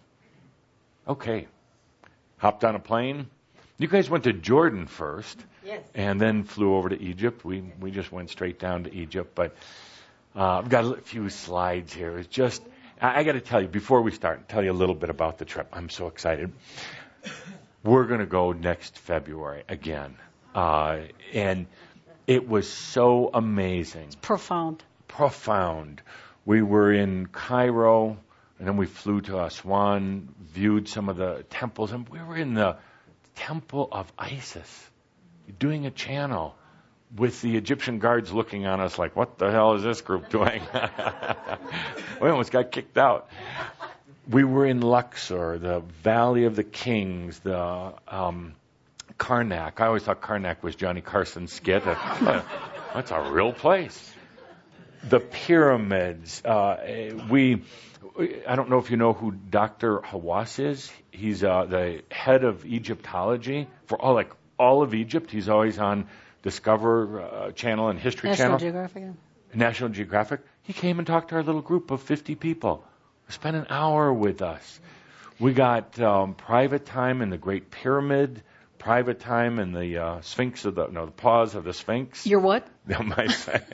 Okay, hopped on a plane. You guys went to Jordan first, Yes. and then flew over to Egypt. We we just went straight down to Egypt, but. Uh, I've got a few slides here. It's just, I, I got to tell you, before we start, tell you a little bit about the trip. I'm so excited. we're going to go next February again. Uh, and it was so amazing. Profound. Profound. We were in Cairo, and then we flew to Aswan, viewed some of the temples, and we were in the temple of Isis, doing a channel with the Egyptian guards looking on us like, what the hell is this group doing? We almost got kicked out. We were in Luxor, the Valley of the Kings, the um, Karnak. I always thought Karnak was Johnny Carson's skit. That's a real place. The pyramids. Uh, we, I don't know if you know who Doctor Hawass is. He's uh, the head of Egyptology for all like all of Egypt. He's always on Discover uh, Channel and History National Channel. Geographic. National Geographic. He came and talked to our little group of fifty people. Spent an hour with us. We got um, private time in the Great Pyramid, private time in the uh, Sphinx of the no the paws of the Sphinx. Your what? My,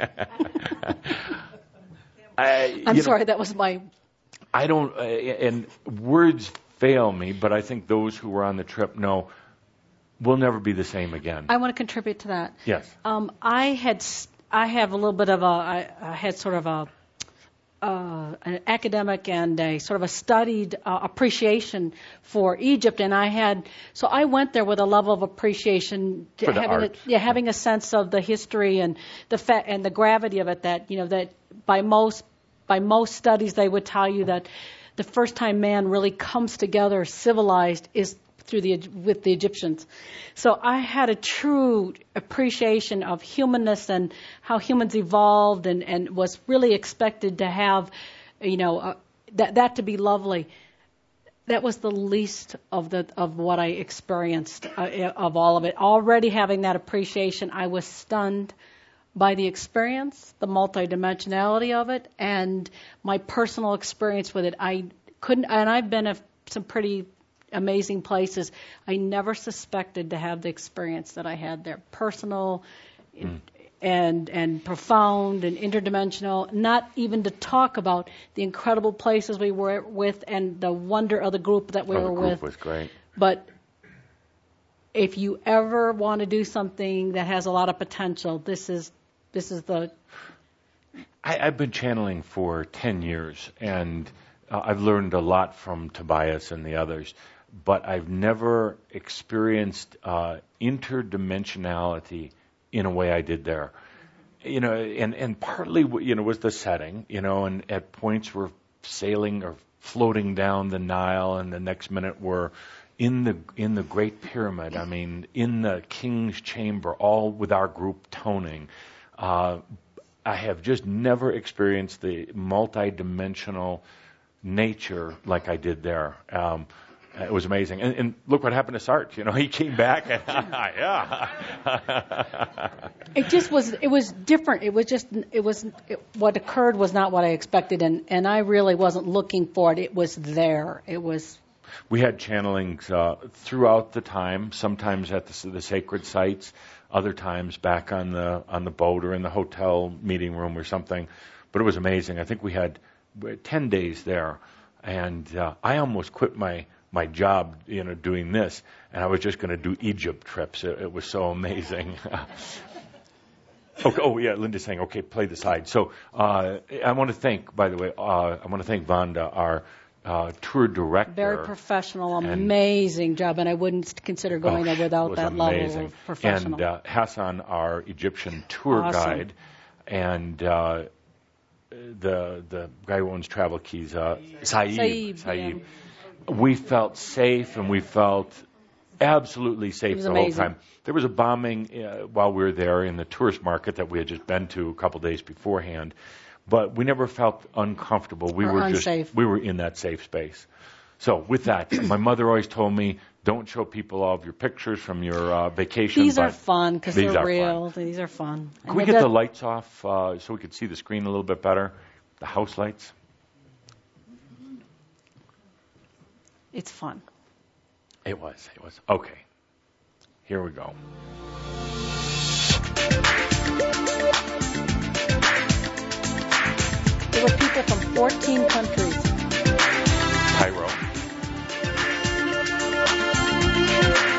I, I'm you sorry, know, that was my. I don't, uh, and words fail me, but I think those who were on the trip know we'll never be the same again. I want to contribute to that. Yes. Um, I had, s- I have a little bit of a, I, I had sort of a, uh, an academic and a sort of a studied uh, appreciation for Egypt, and I had, so I went there with a level of appreciation, to For the having, art. A, yeah, having a sense of the history and the fa- and the gravity of it. That you know that by most by most studies they would tell you that the first time man really comes together civilized is through the with the Egyptians. So I had a true appreciation of humanness and how humans evolved and, and was really expected to have, you know, uh, that that to be lovely. That was the least of the of what I experienced uh, of all of it. Already having that appreciation, I was stunned by the experience, the multidimensionality of it, and my personal experience with it. I couldn't, and I've been to some pretty amazing places. I never suspected to have the experience that I had there. Personal mm. and and profound and interdimensional, not even to talk about the incredible places we were with and the wonder of the group that we oh, were the group with. was great. But if you ever want to do something that has a lot of potential, this is this is the... I, I've been channeling for ten years, and uh, I've learned a lot from Tobias and the others. But I've never experienced uh, interdimensionality in a way I did there. You know, and, and partly, you know, was the setting, you know, and at points we're sailing or floating down the Nile, and the next minute we're in the in the Great Pyramid. I mean, in the King's Chamber, all with our group toning. Uh, I have just never experienced the multidimensional nature like I did there. Um, It was amazing. And, and look what happened to Sarge. You know, he came back and, yeah. It just was, it was different. It was just, it was, it, what occurred was not what I expected, and, and I really wasn't looking for it. It was there. It was. We had channelings uh, throughout the time, sometimes at the, the sacred sites, other times back on the on the boat or in the hotel meeting room or something. But it was amazing. I think we had ten days there, and uh, I almost quit my my job, you know, doing this, and I was just going to do Egypt trips. It, it was so amazing. okay, oh, yeah, Linda's saying, okay, play the side. So uh, I want to thank, by the way, uh, I want to thank Vanda, our uh, tour director. Very professional, and, amazing job, and I wouldn't consider going oh, there without that amazing. level of professional. And uh, Hassan, our Egyptian tour Awesome. guide, and uh, the the guy who owns Travel Keys, uh, Saeed. Saeed, Saeed. yeah. We felt safe, and we felt absolutely safe the amazing. whole time. There was a bombing uh, while we were there in the tourist market that we had just been to a couple days beforehand, but we never felt uncomfortable. We or were unsafe. just we were in that safe space. So with that, my mother always told me, don't show people all of your pictures from your uh, vacation. These but are fun because these they're are real. fun. These are fun. Can And we it get does- the lights off uh, so we could see the screen a little bit better? The house lights? It's fun. It was. It was. Okay. Here we go. There were people from fourteen countries. Cairo.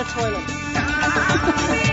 of toilets.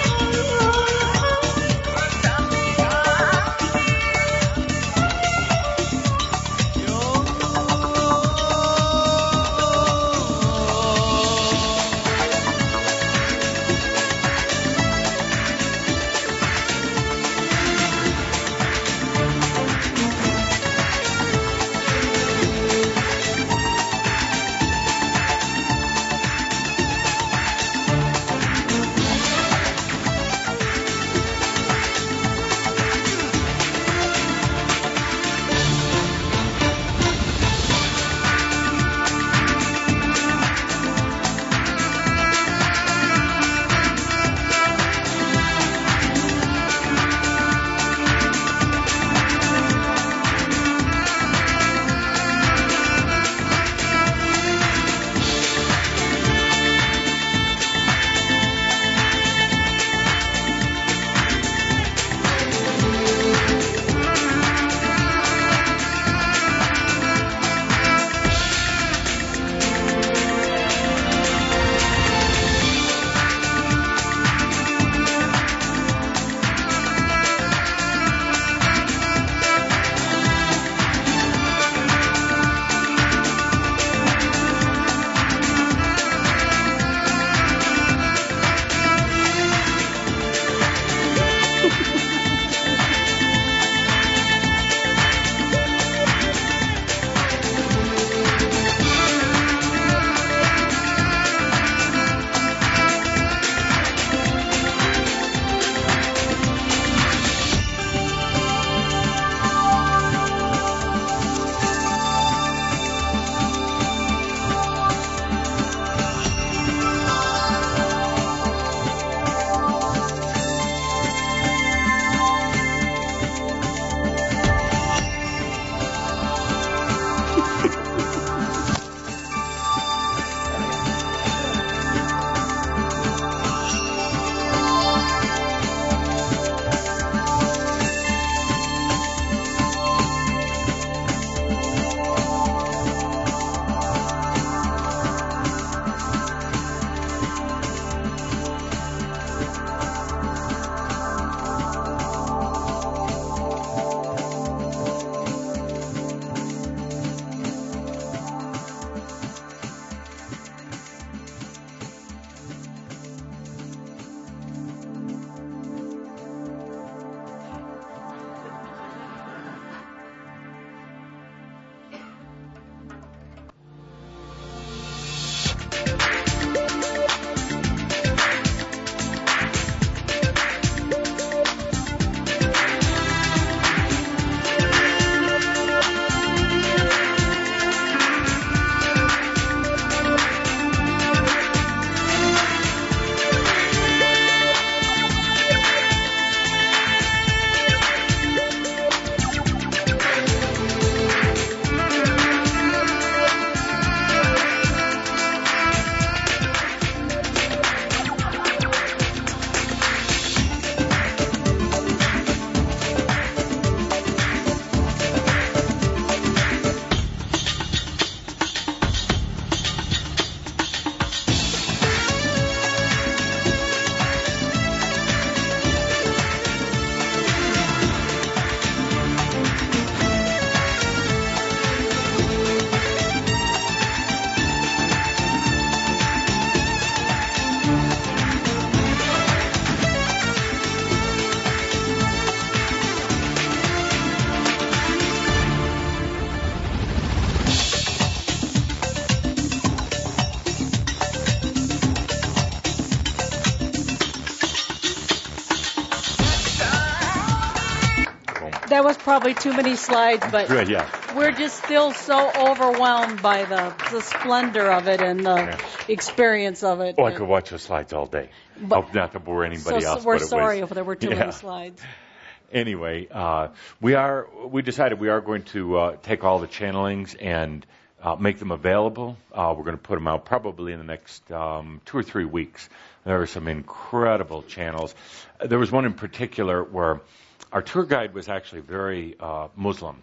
That was probably too many slides, but Good, yeah. we're just still so overwhelmed by the, the splendor of it and the Yeah. experience of it. Oh, I could watch the slides all day. But- Hope not to bore anybody so, else. so we're but it sorry was, if there were too yeah. many slides. Anyway, uh, we are. We decided we are going to uh, take all the channelings and uh, make them available. Uh, we're going to put them out probably in the next um, two or three weeks. There are some incredible channels. There was one in particular where our tour guide was actually very uh, Muslim,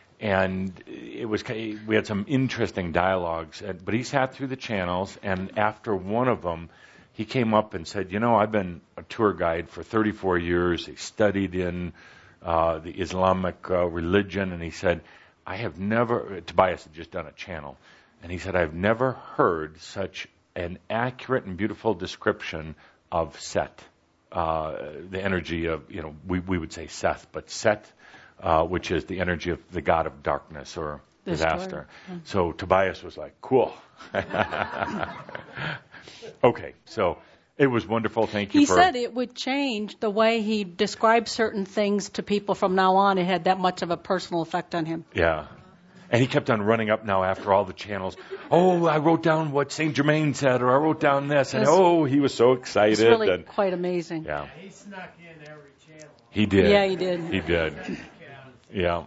and it was we had some interesting dialogues. But he sat through the channels, and after one of them, he came up and said, you know, I've been a tour guide for thirty-four years. He studied in uh, the Islamic uh, religion, and he said, I have never, Tobias had just done a channel, and he said, I've never heard such an accurate and beautiful description of Set, uh, the energy of, you know, we, we would say Seth, but Set, uh, which is the energy of the god of darkness or disaster. Mm-hmm. So Tobias was like, cool. Okay, so it was wonderful. Thank you he for... He said it would change the way he described certain things to people from now on. It had that much of a personal effect on him. Yeah. And he kept on running up now after all the channels. Oh, I wrote down what Saint Germain said, or I wrote down this. And, oh, he was so excited. It's really and, quite amazing. Yeah. He snuck in every channel. He did. Yeah, he did. He did. Yeah.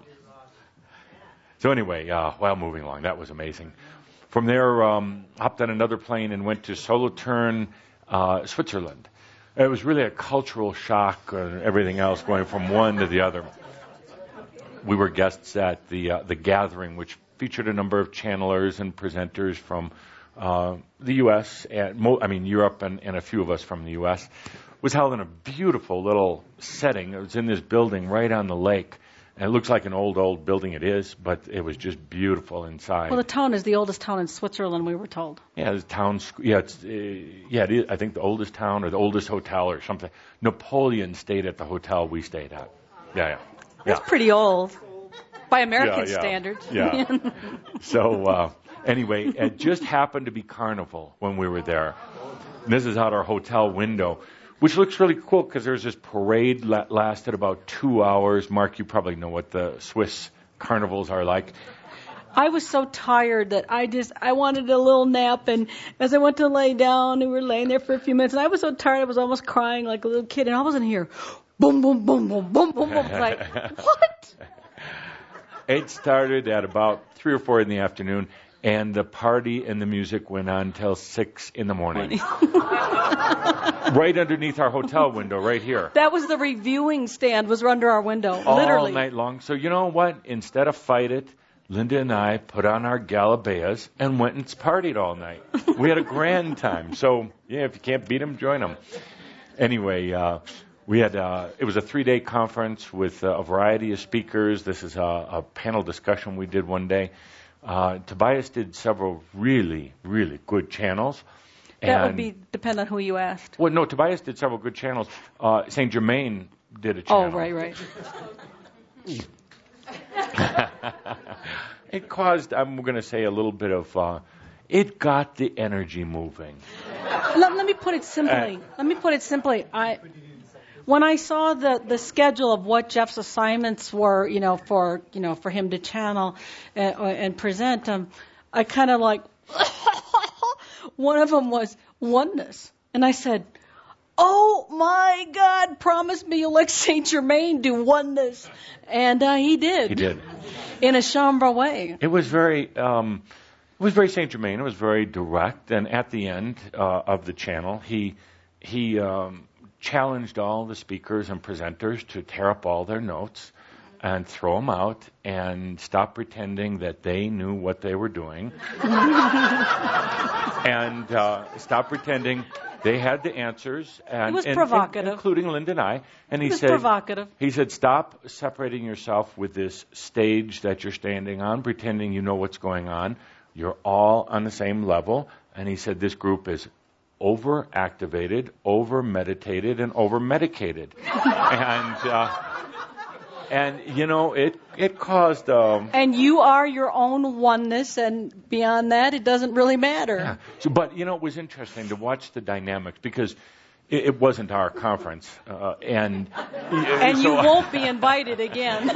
So anyway, uh, while moving along, that was amazing. From there, um, hopped on another plane and went to Solothurn, uh, Switzerland. It was really a cultural shock and everything else going from one to the other. We were guests at the uh, the gathering, which featured a number of channelers and presenters from uh, the U S and mo- I mean Europe, and, and a few of us from the U S. It was held in a beautiful little setting. It was in this building right on the lake, and it looks like an old old building. It is, but it was just beautiful inside. Well, the town is the oldest town in Switzerland, we were told. Yeah, the town. Yeah, it's uh, yeah. It is, I think the oldest town or the oldest hotel or something. Napoleon stayed at the hotel we stayed at. Yeah, yeah. That's yeah. pretty old by American yeah, yeah. standards. Yeah. So uh, anyway, it just happened to be Carnival when we were there. And this is out our hotel window, which looks really cool because there's this parade that lasted about two hours. Mark, you probably know what the Swiss carnivals are like. I was so tired that I just, I wanted a little nap, and as I went to lay down, we were laying there for a few minutes, and I was so tired I was almost crying like a little kid, and I wasn't here. Boom, boom, boom, boom, boom, boom, boom. Like, what? It started at about three or four in the afternoon, and the party and the music went on till six in the morning. Right underneath our hotel window, right here. That was the reviewing stand, was under our window, all literally. All night long. So you know what? Instead of fight it, Linda and I put on our galabeas and went and partied all night. We had a grand time. So, yeah, if you can't beat them, join them. Anyway, uh, we had uh, it was a three-day conference with uh, a variety of speakers. This is a, a panel discussion we did one day. Uh, Tobias did several really, really good channels. That and, would be depend on who you asked. Well, no, Tobias did several good channels. Uh, Saint Germain did a channel. Oh, right, right. It caused, I'm going to say, a little bit of, uh, it got the energy moving. Let, let me put it simply. Uh, let me put it simply. I, when I saw the, the schedule of what Jeff's assignments were, you know, for you know for him to channel and, and present, um, I kind of like. One of them was oneness, and I said, "Oh my God, promise me you'll let Saint Germain do oneness," and uh, he did. He did in a chambre way. It was very, um, it was very Saint Germain. It was very direct, and at the end uh, of the channel, he he um, challenged all the speakers and presenters to tear up all their notes and throw them out and stop pretending that they knew what they were doing. And uh, stop pretending they had the answers. And, it was and, provocative. And, including Linda and I. And he it was said, provocative. He said, stop separating yourself with this stage that you're standing on, pretending you know what's going on. You're all on the same level. And he said, this group is over-activated, over-meditated, and over-medicated. and... Uh, And, you know, it it caused... Um, and you are your own oneness, and beyond that, it doesn't really matter. Yeah. So, but, you know, it was interesting to watch the dynamics, because it, it wasn't our conference. Uh, and and so you won't be invited again.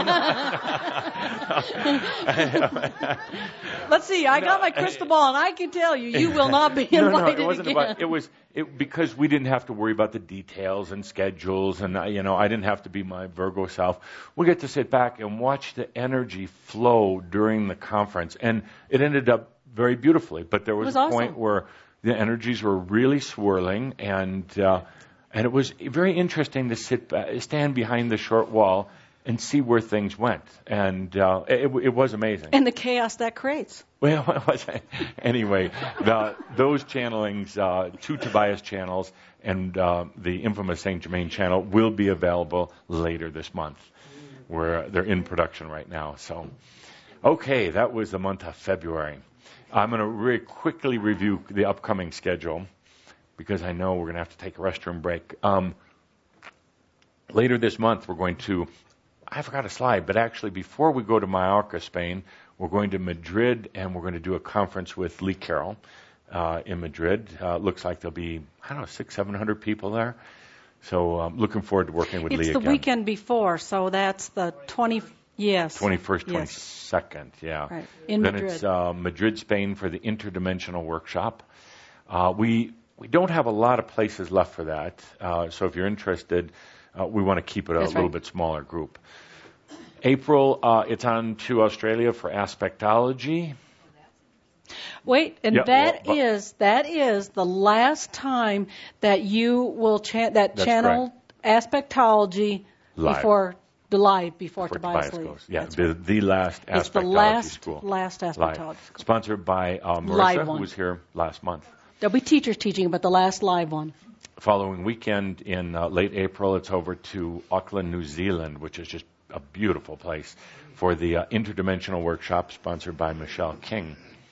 Let's see, I got my crystal ball, and I can tell you, you will not be invited no, no, it wasn't again. About, it was it, because we didn't have to worry about the details and schedules, and, you know, I didn't have to be my Virgo self. We get to sit back and watch the energy flow during the conference, and it ended up very beautifully. But there was, was a awesome. point where the energies were really swirling, and uh, and it was very interesting to sit back, stand behind the short wall and see where things went. And uh, it, it was amazing. And the chaos that creates. Well, it was, anyway, the, those channelings, uh, two Tobias channels and uh, the infamous Saint Germain channel will be available later this month. Where they're in production right now. So, okay, that was the month of February. I'm going to really quickly review the upcoming schedule because I know we're going to have to take a restroom break. Um, later this month, we're going to, I forgot a slide, but actually before we go to Mallorca, Spain, we're going to Madrid and we're going to do a conference with Lee Carroll uh, in Madrid. Uh, looks like there'll be, I don't know, six, seven hundred people there. So I'm um, looking forward to working with it's Lee again. It's the weekend before, so that's the twentieth, yes. twenty-first, yes. twenty-second, yeah. Right. In then Madrid. it's uh, Madrid, Spain for the interdimensional workshop. Uh, we we don't have a lot of places left for that, uh, so if you're interested, uh, we want to keep it a that's little right. bit smaller group. April, uh, it's on to Australia for aspectology. Wait, and Yeah, that well, is that is the last time that you will cha- that That's channel aspectology Live. before the live before, Before Tobias, Tobias leaves. goes. Yeah, That's the, right. the last It's the aspectology last school. last Live. aspectology school. Sponsored by uh, Live Marissa, one. who was here last month. There'll be teachers teaching, but the last live one. Following weekend in uh, late April, it's over to Auckland, New Zealand, which is just a beautiful place for the uh, interdimensional workshop sponsored by Michelle King.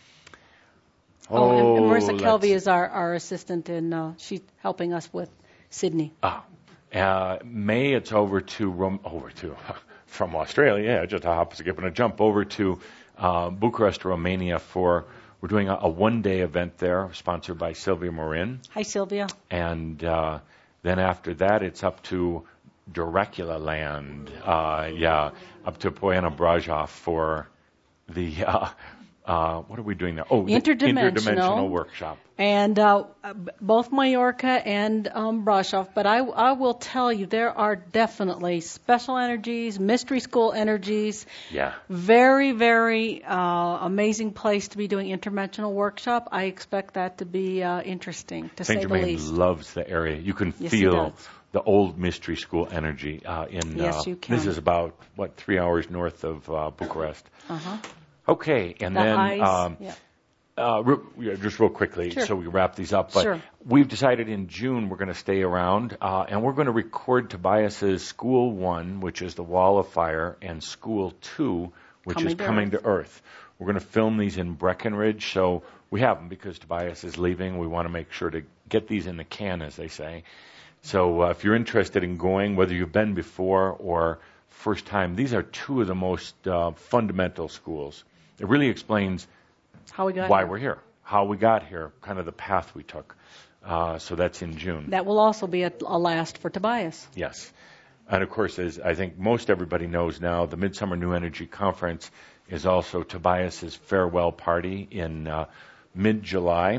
Oh, and, and Marissa let's- Kelvey is our, our assistant, and uh, she's helping us with Sydney. Ah, uh, May, it's over to Rome, over to from Australia. Yeah, just a hop, skip, and a jump over to uh, Bucharest, Romania for we're doing a, a one-day event there, sponsored by Sylvia Morin, Hi, Sylvia. and uh, then after that, it's up to Dracula Land. Uh, yeah, up to Poyana Brajov for the. Uh, Uh, what are we doing there? Oh, the Interdimensional. interdimensional workshop. And uh, both Mallorca and um, Brasov, but I, I will tell you, there are definitely special energies, mystery school energies. Yeah. Very, very uh, amazing place to be doing interdimensional workshop. I expect that to be uh, interesting, to Saint say the Germain least. loves the area. You can Yes, he feel does. the old mystery school energy uh, in. Yes, uh, you can. This is about what three hours north of uh, Bucharest. Uh-huh. Okay, and The then ice, um, yeah. uh, re- yeah, just real quickly, Sure. so we wrap these up. But Sure. we've decided in June we're going to stay around, uh, and we're going to record Tobias's School One, which is the Wall of Fire, and School Two, which Coming is to Coming Earth. to Earth. We're going to film these in Breckenridge, so we have them because Tobias is leaving. We want to make sure to get these in the can, as they say. So uh, if you're interested in going, whether you've been before or first time, these are two of the most uh, fundamental schools. It really explains How we got why here. we're here, how we got here, kind of the path we took. Uh, so that's in June. That will also be a, a last for Tobias. Yes. And of course, as I think most everybody knows now, the Midsummer New Energy Conference is also Tobias's farewell party in uh, mid-July.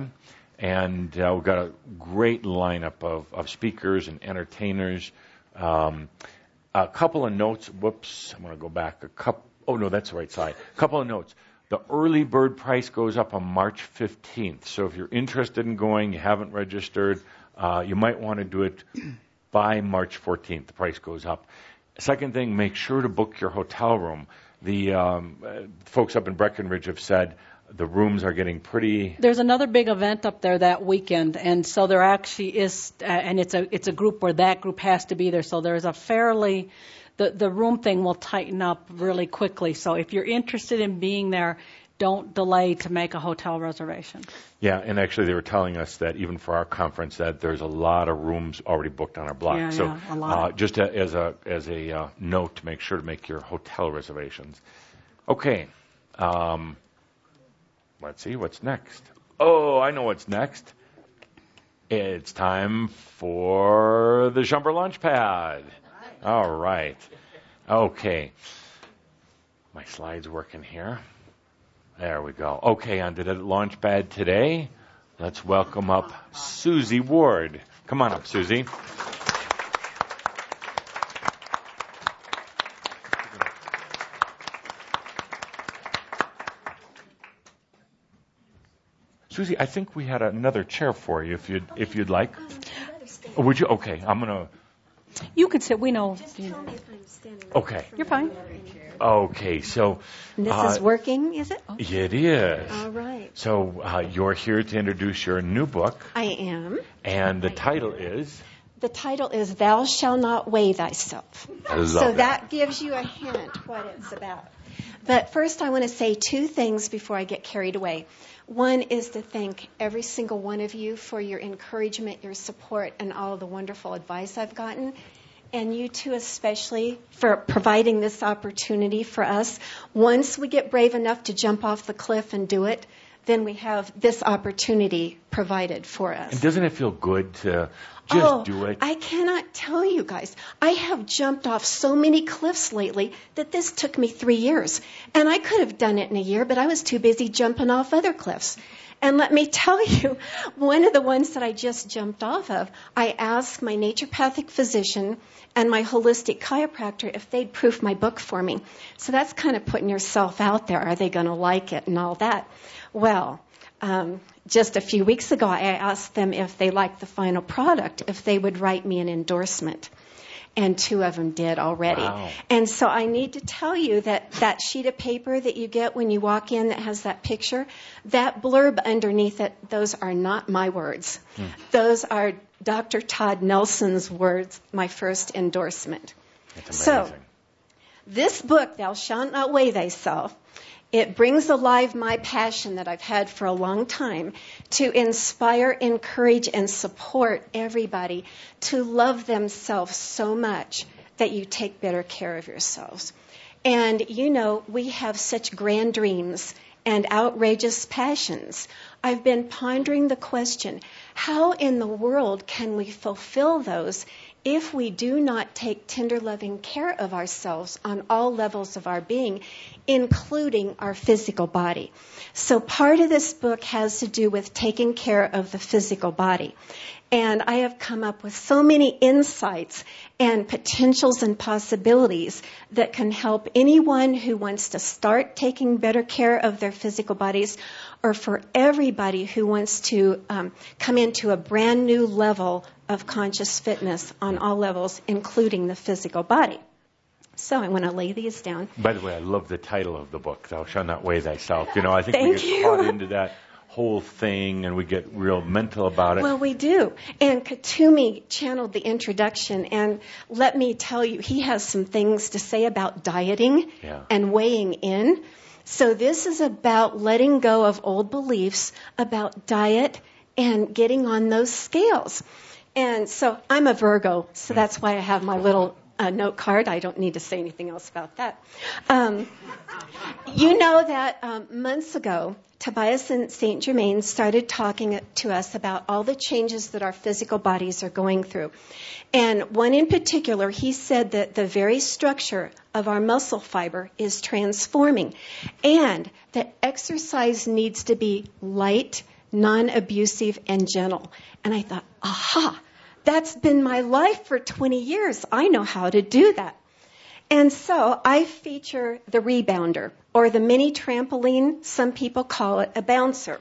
And uh, we've got a great lineup of, of speakers and entertainers. Um, a couple of notes. Whoops, I'm going to go back a couple. Oh, no, that's the right side. A couple of notes. The early bird price goes up on March fifteenth. So if you're interested in going, you haven't registered, uh, you might want to do it by March fourteenth. The price goes up. Second thing, make sure to book your hotel room. The um, uh, folks up in Breckenridge have said the rooms are getting pretty. There's another big event up there that weekend, and so there actually is, uh, and it's a it's a group where that group has to be there. So there's a fairly, the the room thing will tighten up really quickly. So if you're interested in being there, don't delay to make a hotel reservation. Yeah, and actually they were telling us that even for our conference that there's a lot of rooms already booked on our block. Yeah, so yeah, a lot. Uh, just a, as a as a uh, note to make sure to make your hotel reservations. Okay. Um, let's see what's next. Oh, I know what's next. It's time for the Jumper Launchpad. All right. Okay. My slide's working here. There we go. Okay, onto the launch pad today. Let's welcome up Susie Ward. Come on up, Susie. Susie, I think we had another chair for you if you'd if you'd like. Oh, would you? Okay, I'm gonna You could sit. We know. Just tell me if I'm standing. Okay. You're fine. Okay, so This uh, is working, is it? it is. All right. So uh, you're here to introduce your new book, I am. and the title is. The title is Thou Shalt Not Weigh Thyself. I love so that. that gives you a hint what it's about. But first I want to say two things before I get carried away. One is to thank every single one of you for your encouragement, your support, and all of the wonderful advice I've gotten. And you two especially for providing this opportunity for us. Once we get brave enough to jump off the cliff and do it, then we have this opportunity provided for us. And doesn't it feel good to just oh, do it? I cannot tell you guys. I have jumped off so many cliffs lately that this took me three years. And I could have done it in a year, but I was too busy jumping off other cliffs. And let me tell you, one of the ones that I just jumped off of, I asked my naturopathic physician and my holistic chiropractor if they'd proof my book for me. So that's kind of putting yourself out there. Are they going to like it and all that? Well, um, just a few weeks ago, I asked them if they liked the final product, if they would write me an endorsement. And two of them did already. Wow. And so I need to tell you that that sheet of paper that you get when you walk in that has that picture, that blurb underneath it, those are not my words. Hmm. Those are Doctor Todd Nelson's words, my first endorsement. That's amazing. So, this book, Thou Shalt Not Weigh Thyself, it brings alive my passion that I've had for a long time to inspire, encourage, and support everybody to love themselves so much that you take better care of yourselves. And, you know, we have such grand dreams and outrageous passions. I've been pondering the question, how in the world can we fulfill those if we do not take tender, loving care of ourselves on all levels of our being, including our physical body? So part of this book has to do with taking care of the physical body. And I have come up with so many insights and potentials and possibilities that can help anyone who wants to start taking better care of their physical bodies, or for everybody who wants to um, come into a brand new level of conscious fitness on all levels, including the physical body. So I want to lay these down. By the way, I love the title of the book, Thou Shalt Not Weigh Thyself. You know, I think Thank we get you. caught into that whole thing and we get real mental about it. Well, we do. And Katumi channeled the introduction, and let me tell you, he has some things to say about dieting yeah. and weighing in. So this is about letting go of old beliefs about diet and getting on those scales. And so I'm a Virgo, so that's why I have my little uh, note card. I don't need to say anything else about that. Um, you know that um, months ago, Tobias and Saint Germain started talking to us about all the changes that our physical bodies are going through. And one in particular, he said that the very structure of our muscle fiber is transforming, and that exercise needs to be light, non-abusive, and gentle. And I thought, aha, that's been my life for twenty years. I know how to do that. And so I feature the rebounder, or the mini trampoline. Some people call it a bouncer.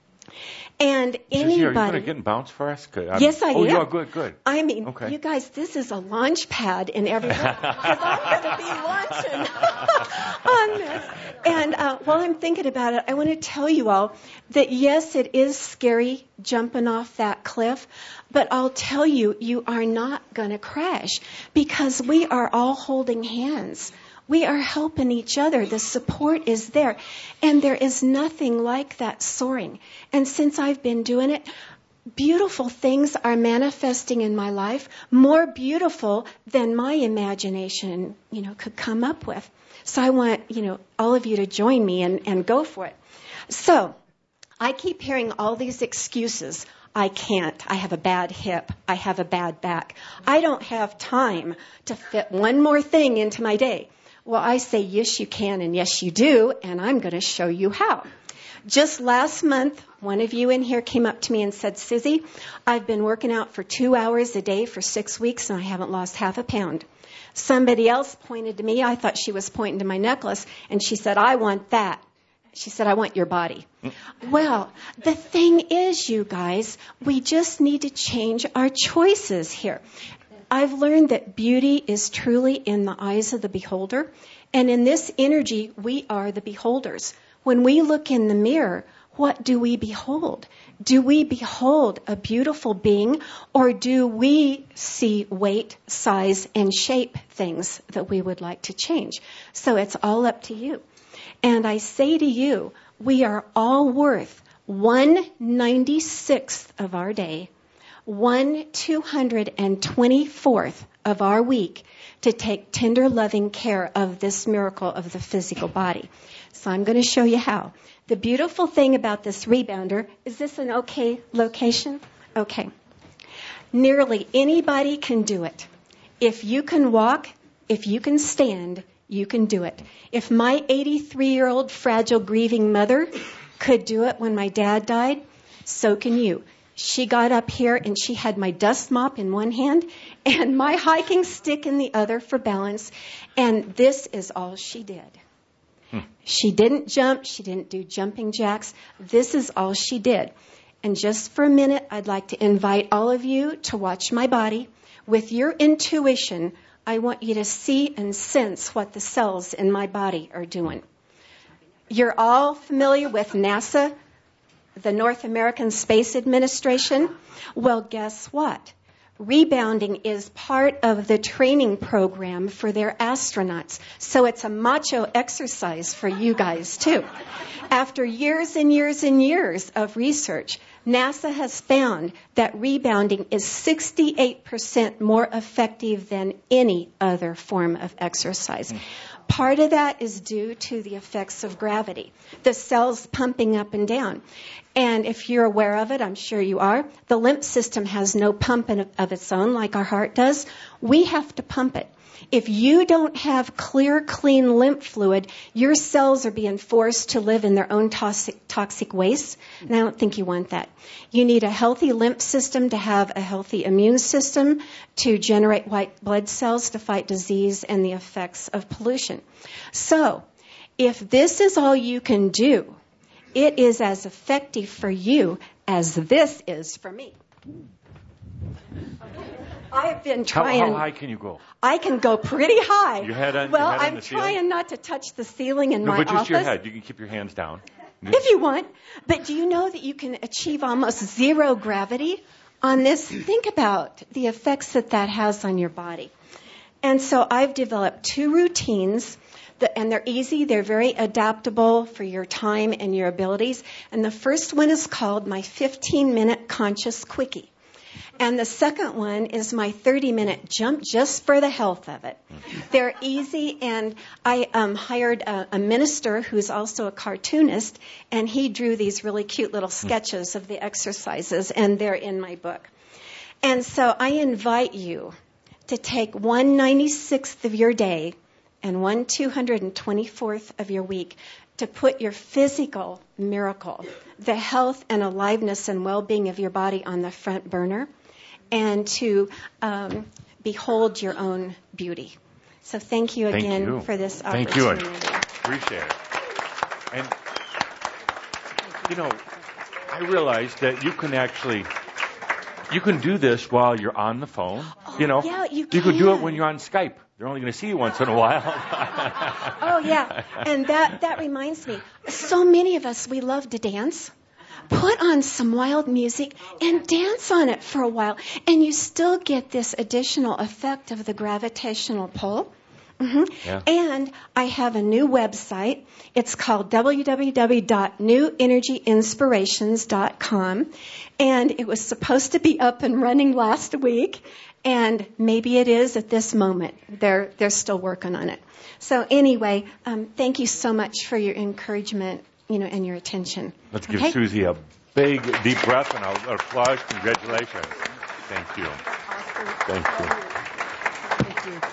And anybody... Susie, are you going to get in bounce for us? Yes, I oh, am. Oh, yeah, good, good. I mean, okay. You guys, this is a launch pad in every way, because I'm going to be launching on this. And uh, while I'm thinking about it, I want to tell you all that, yes, it is scary jumping off that cliff, but I'll tell you, you are not going to crash, because we are all holding hands. We are helping each other. The support is there. And there is nothing like that soaring. And since I've been doing it, beautiful things are manifesting in my life, more beautiful than my imagination, you know, could come up with. So I want, you know, all of you to join me and, and go for it. So I keep hearing all these excuses. I can't. I have a bad hip. I have a bad back. I don't have time to fit one more thing into my day. Well, I say, yes, you can, and yes, you do, and I'm going to show you how. Just last month, one of you in here came up to me and said, Susie, I've been working out for two hours a day for six weeks, and I haven't lost half a pound. Somebody else pointed to me. I thought she was pointing to my necklace, and she said, I want that. She said, I want your body. Well, the thing is, you guys, we just need to change our choices here. I've learned that beauty is truly in the eyes of the beholder. And in this energy, we are the beholders. When we look in the mirror, what do we behold? Do we behold a beautiful being, or do we see weight, size, and shape things that we would like to change? So it's all up to you. And I say to you, we are all worth one ninety-sixth of our day, one two hundred twenty-fourth of our week to take tender, loving care of this miracle of the physical body. So I'm going to show you how. The beautiful thing about this rebounder, is this an okay location? Okay. Nearly anybody can do it. If you can walk, if you can stand, you can do it. If my eighty-three-year-old fragile, grieving mother could do it when my dad died, so can you. She got up here and she had my dust mop in one hand and my hiking stick in the other for balance. And this is all she did. Hmm. She didn't jump. She didn't do jumping jacks. This is all she did. And just for a minute, I'd like to invite all of you to watch my body. With your intuition, I want you to see and sense what the cells in my body are doing. You're all familiar with NASA, the North American Space Administration? Well, guess what? Rebounding is part of the training program for their astronauts. So it's a macho exercise for you guys, too. After years and years and years of research, NASA has found that rebounding is sixty-eight percent more effective than any other form of exercise. Mm. Part of that is due to the effects of gravity, the cells pumping up and down. And if you're aware of it, I'm sure you are, the lymph system has no pump of its own like our heart does. We have to pump it. If you don't have clear, clean lymph fluid, your cells are being forced to live in their own toxic, toxic waste, and I don't think you want that. You need a healthy lymph system to have a healthy immune system to generate white blood cells to fight disease and the effects of pollution. So, if this is all you can do, it is as effective for you as this is for me. I have been trying. How, how high can you go? I can go pretty high. Your head on, well, your head on I'm the ceiling? trying not to touch the ceiling in no, my but just office. your head. You can keep your hands down. If you want. But do you know that you can achieve almost zero gravity on this? Think about the effects that that has on your body. And so I've developed two routines, that, and they're easy. They're very adaptable for your time and your abilities. And the first one is called my fifteen-minute conscious quickie. And the second one is my thirty-minute jump just for the health of it. They're easy, and I um, hired a, a minister who's also a cartoonist, and he drew these really cute little sketches of the exercises, and they're in my book. And so I invite you to take one ninety-sixth of your day and one two hundred twenty-fourth of your week to put your physical miracle, the health and aliveness and well-being of your body on the front burner, and to um, behold your own beauty. So thank you again thank you. for this thank opportunity. Thank you. Appreciate it. And, you know, I realized that you can actually, you can do this while you're on the phone. Oh, you know, yeah, you, you can. could do it when you're on Skype. They're only going to see you once in a while. Oh, yeah. And that, that reminds me, so many of us, we love to dance. Put on some wild music and dance on it for a while. And you still get this additional effect of the gravitational pull. Mm-hmm. Yeah. And I have a new website. It's called w w w dot new energy inspirations dot com. And it was supposed to be up and running last week. And maybe it is at this moment. They're they're still working on it. So anyway, um, thank you so much for your encouragement, you know, and your attention. Let's give okay? Susie a big, deep breath and an applause. Congratulations. Thank you. Awesome. Thank you. Thank you.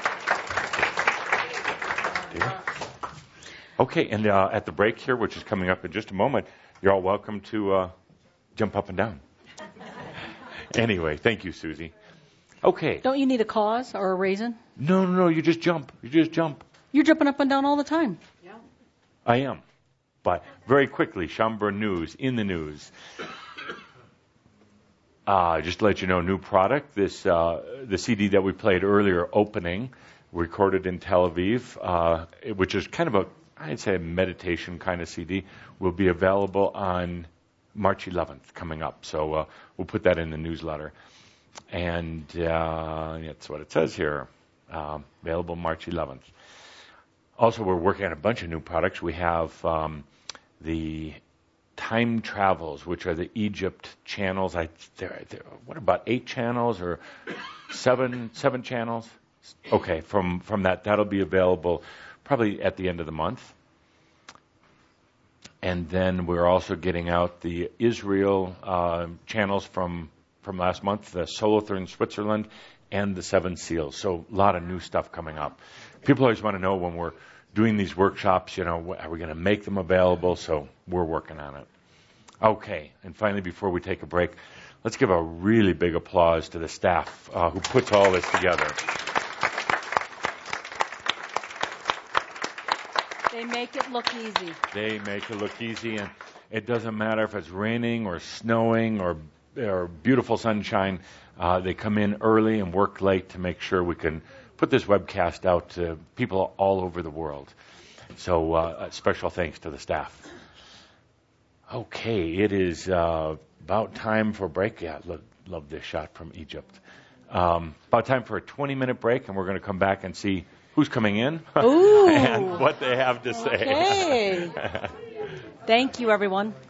Okay, and uh, at the break here, which is coming up in just a moment, you're all welcome to uh, jump up and down. Anyway, thank you, Susie. Okay. Don't you need a cause or a reason? No, no, no. You just jump. You just jump. You're jumping up and down all the time. Yeah. I am. But very quickly, Schomburg News, in the news. Uh, just to let you know, new product. This uh, the C D that we played earlier, Opening, recorded in Tel Aviv, uh, which is kind of a, I'd say, a meditation kind of C D, will be available on March eleventh coming up. So uh, we'll put that in the newsletter. And uh, that's what it says here. Um, available March eleventh. Also, we're working on a bunch of new products. We have um, the Time Travels, which are the Egypt channels. I there, there, what about eight channels or seven seven channels? Okay, from from that that'll be available probably at the end of the month. And then we're also getting out the Israel uh, channels from from last month, the Solothurn, Switzerland, and the Seven Seals. So a lot of new stuff coming up. People always want to know when we're doing these workshops, you know, are we going to make them available? So we're working on it. Okay, and finally, before we take a break, let's give a really big applause to the staff uh, who puts all this together. They make it look easy. They make it look easy, and it doesn't matter if it's raining or snowing or or beautiful sunshine. Uh, they come in early and work late to make sure we can put this webcast out to people all over the world. So uh, special thanks to the staff. Okay, it is uh, about time for a break. Yeah, lo- love this shot from Egypt. Um, about time for a twenty-minute break, and we're going to come back and see who's coming in Ooh. and what they have to say. Okay. Thank you, everyone.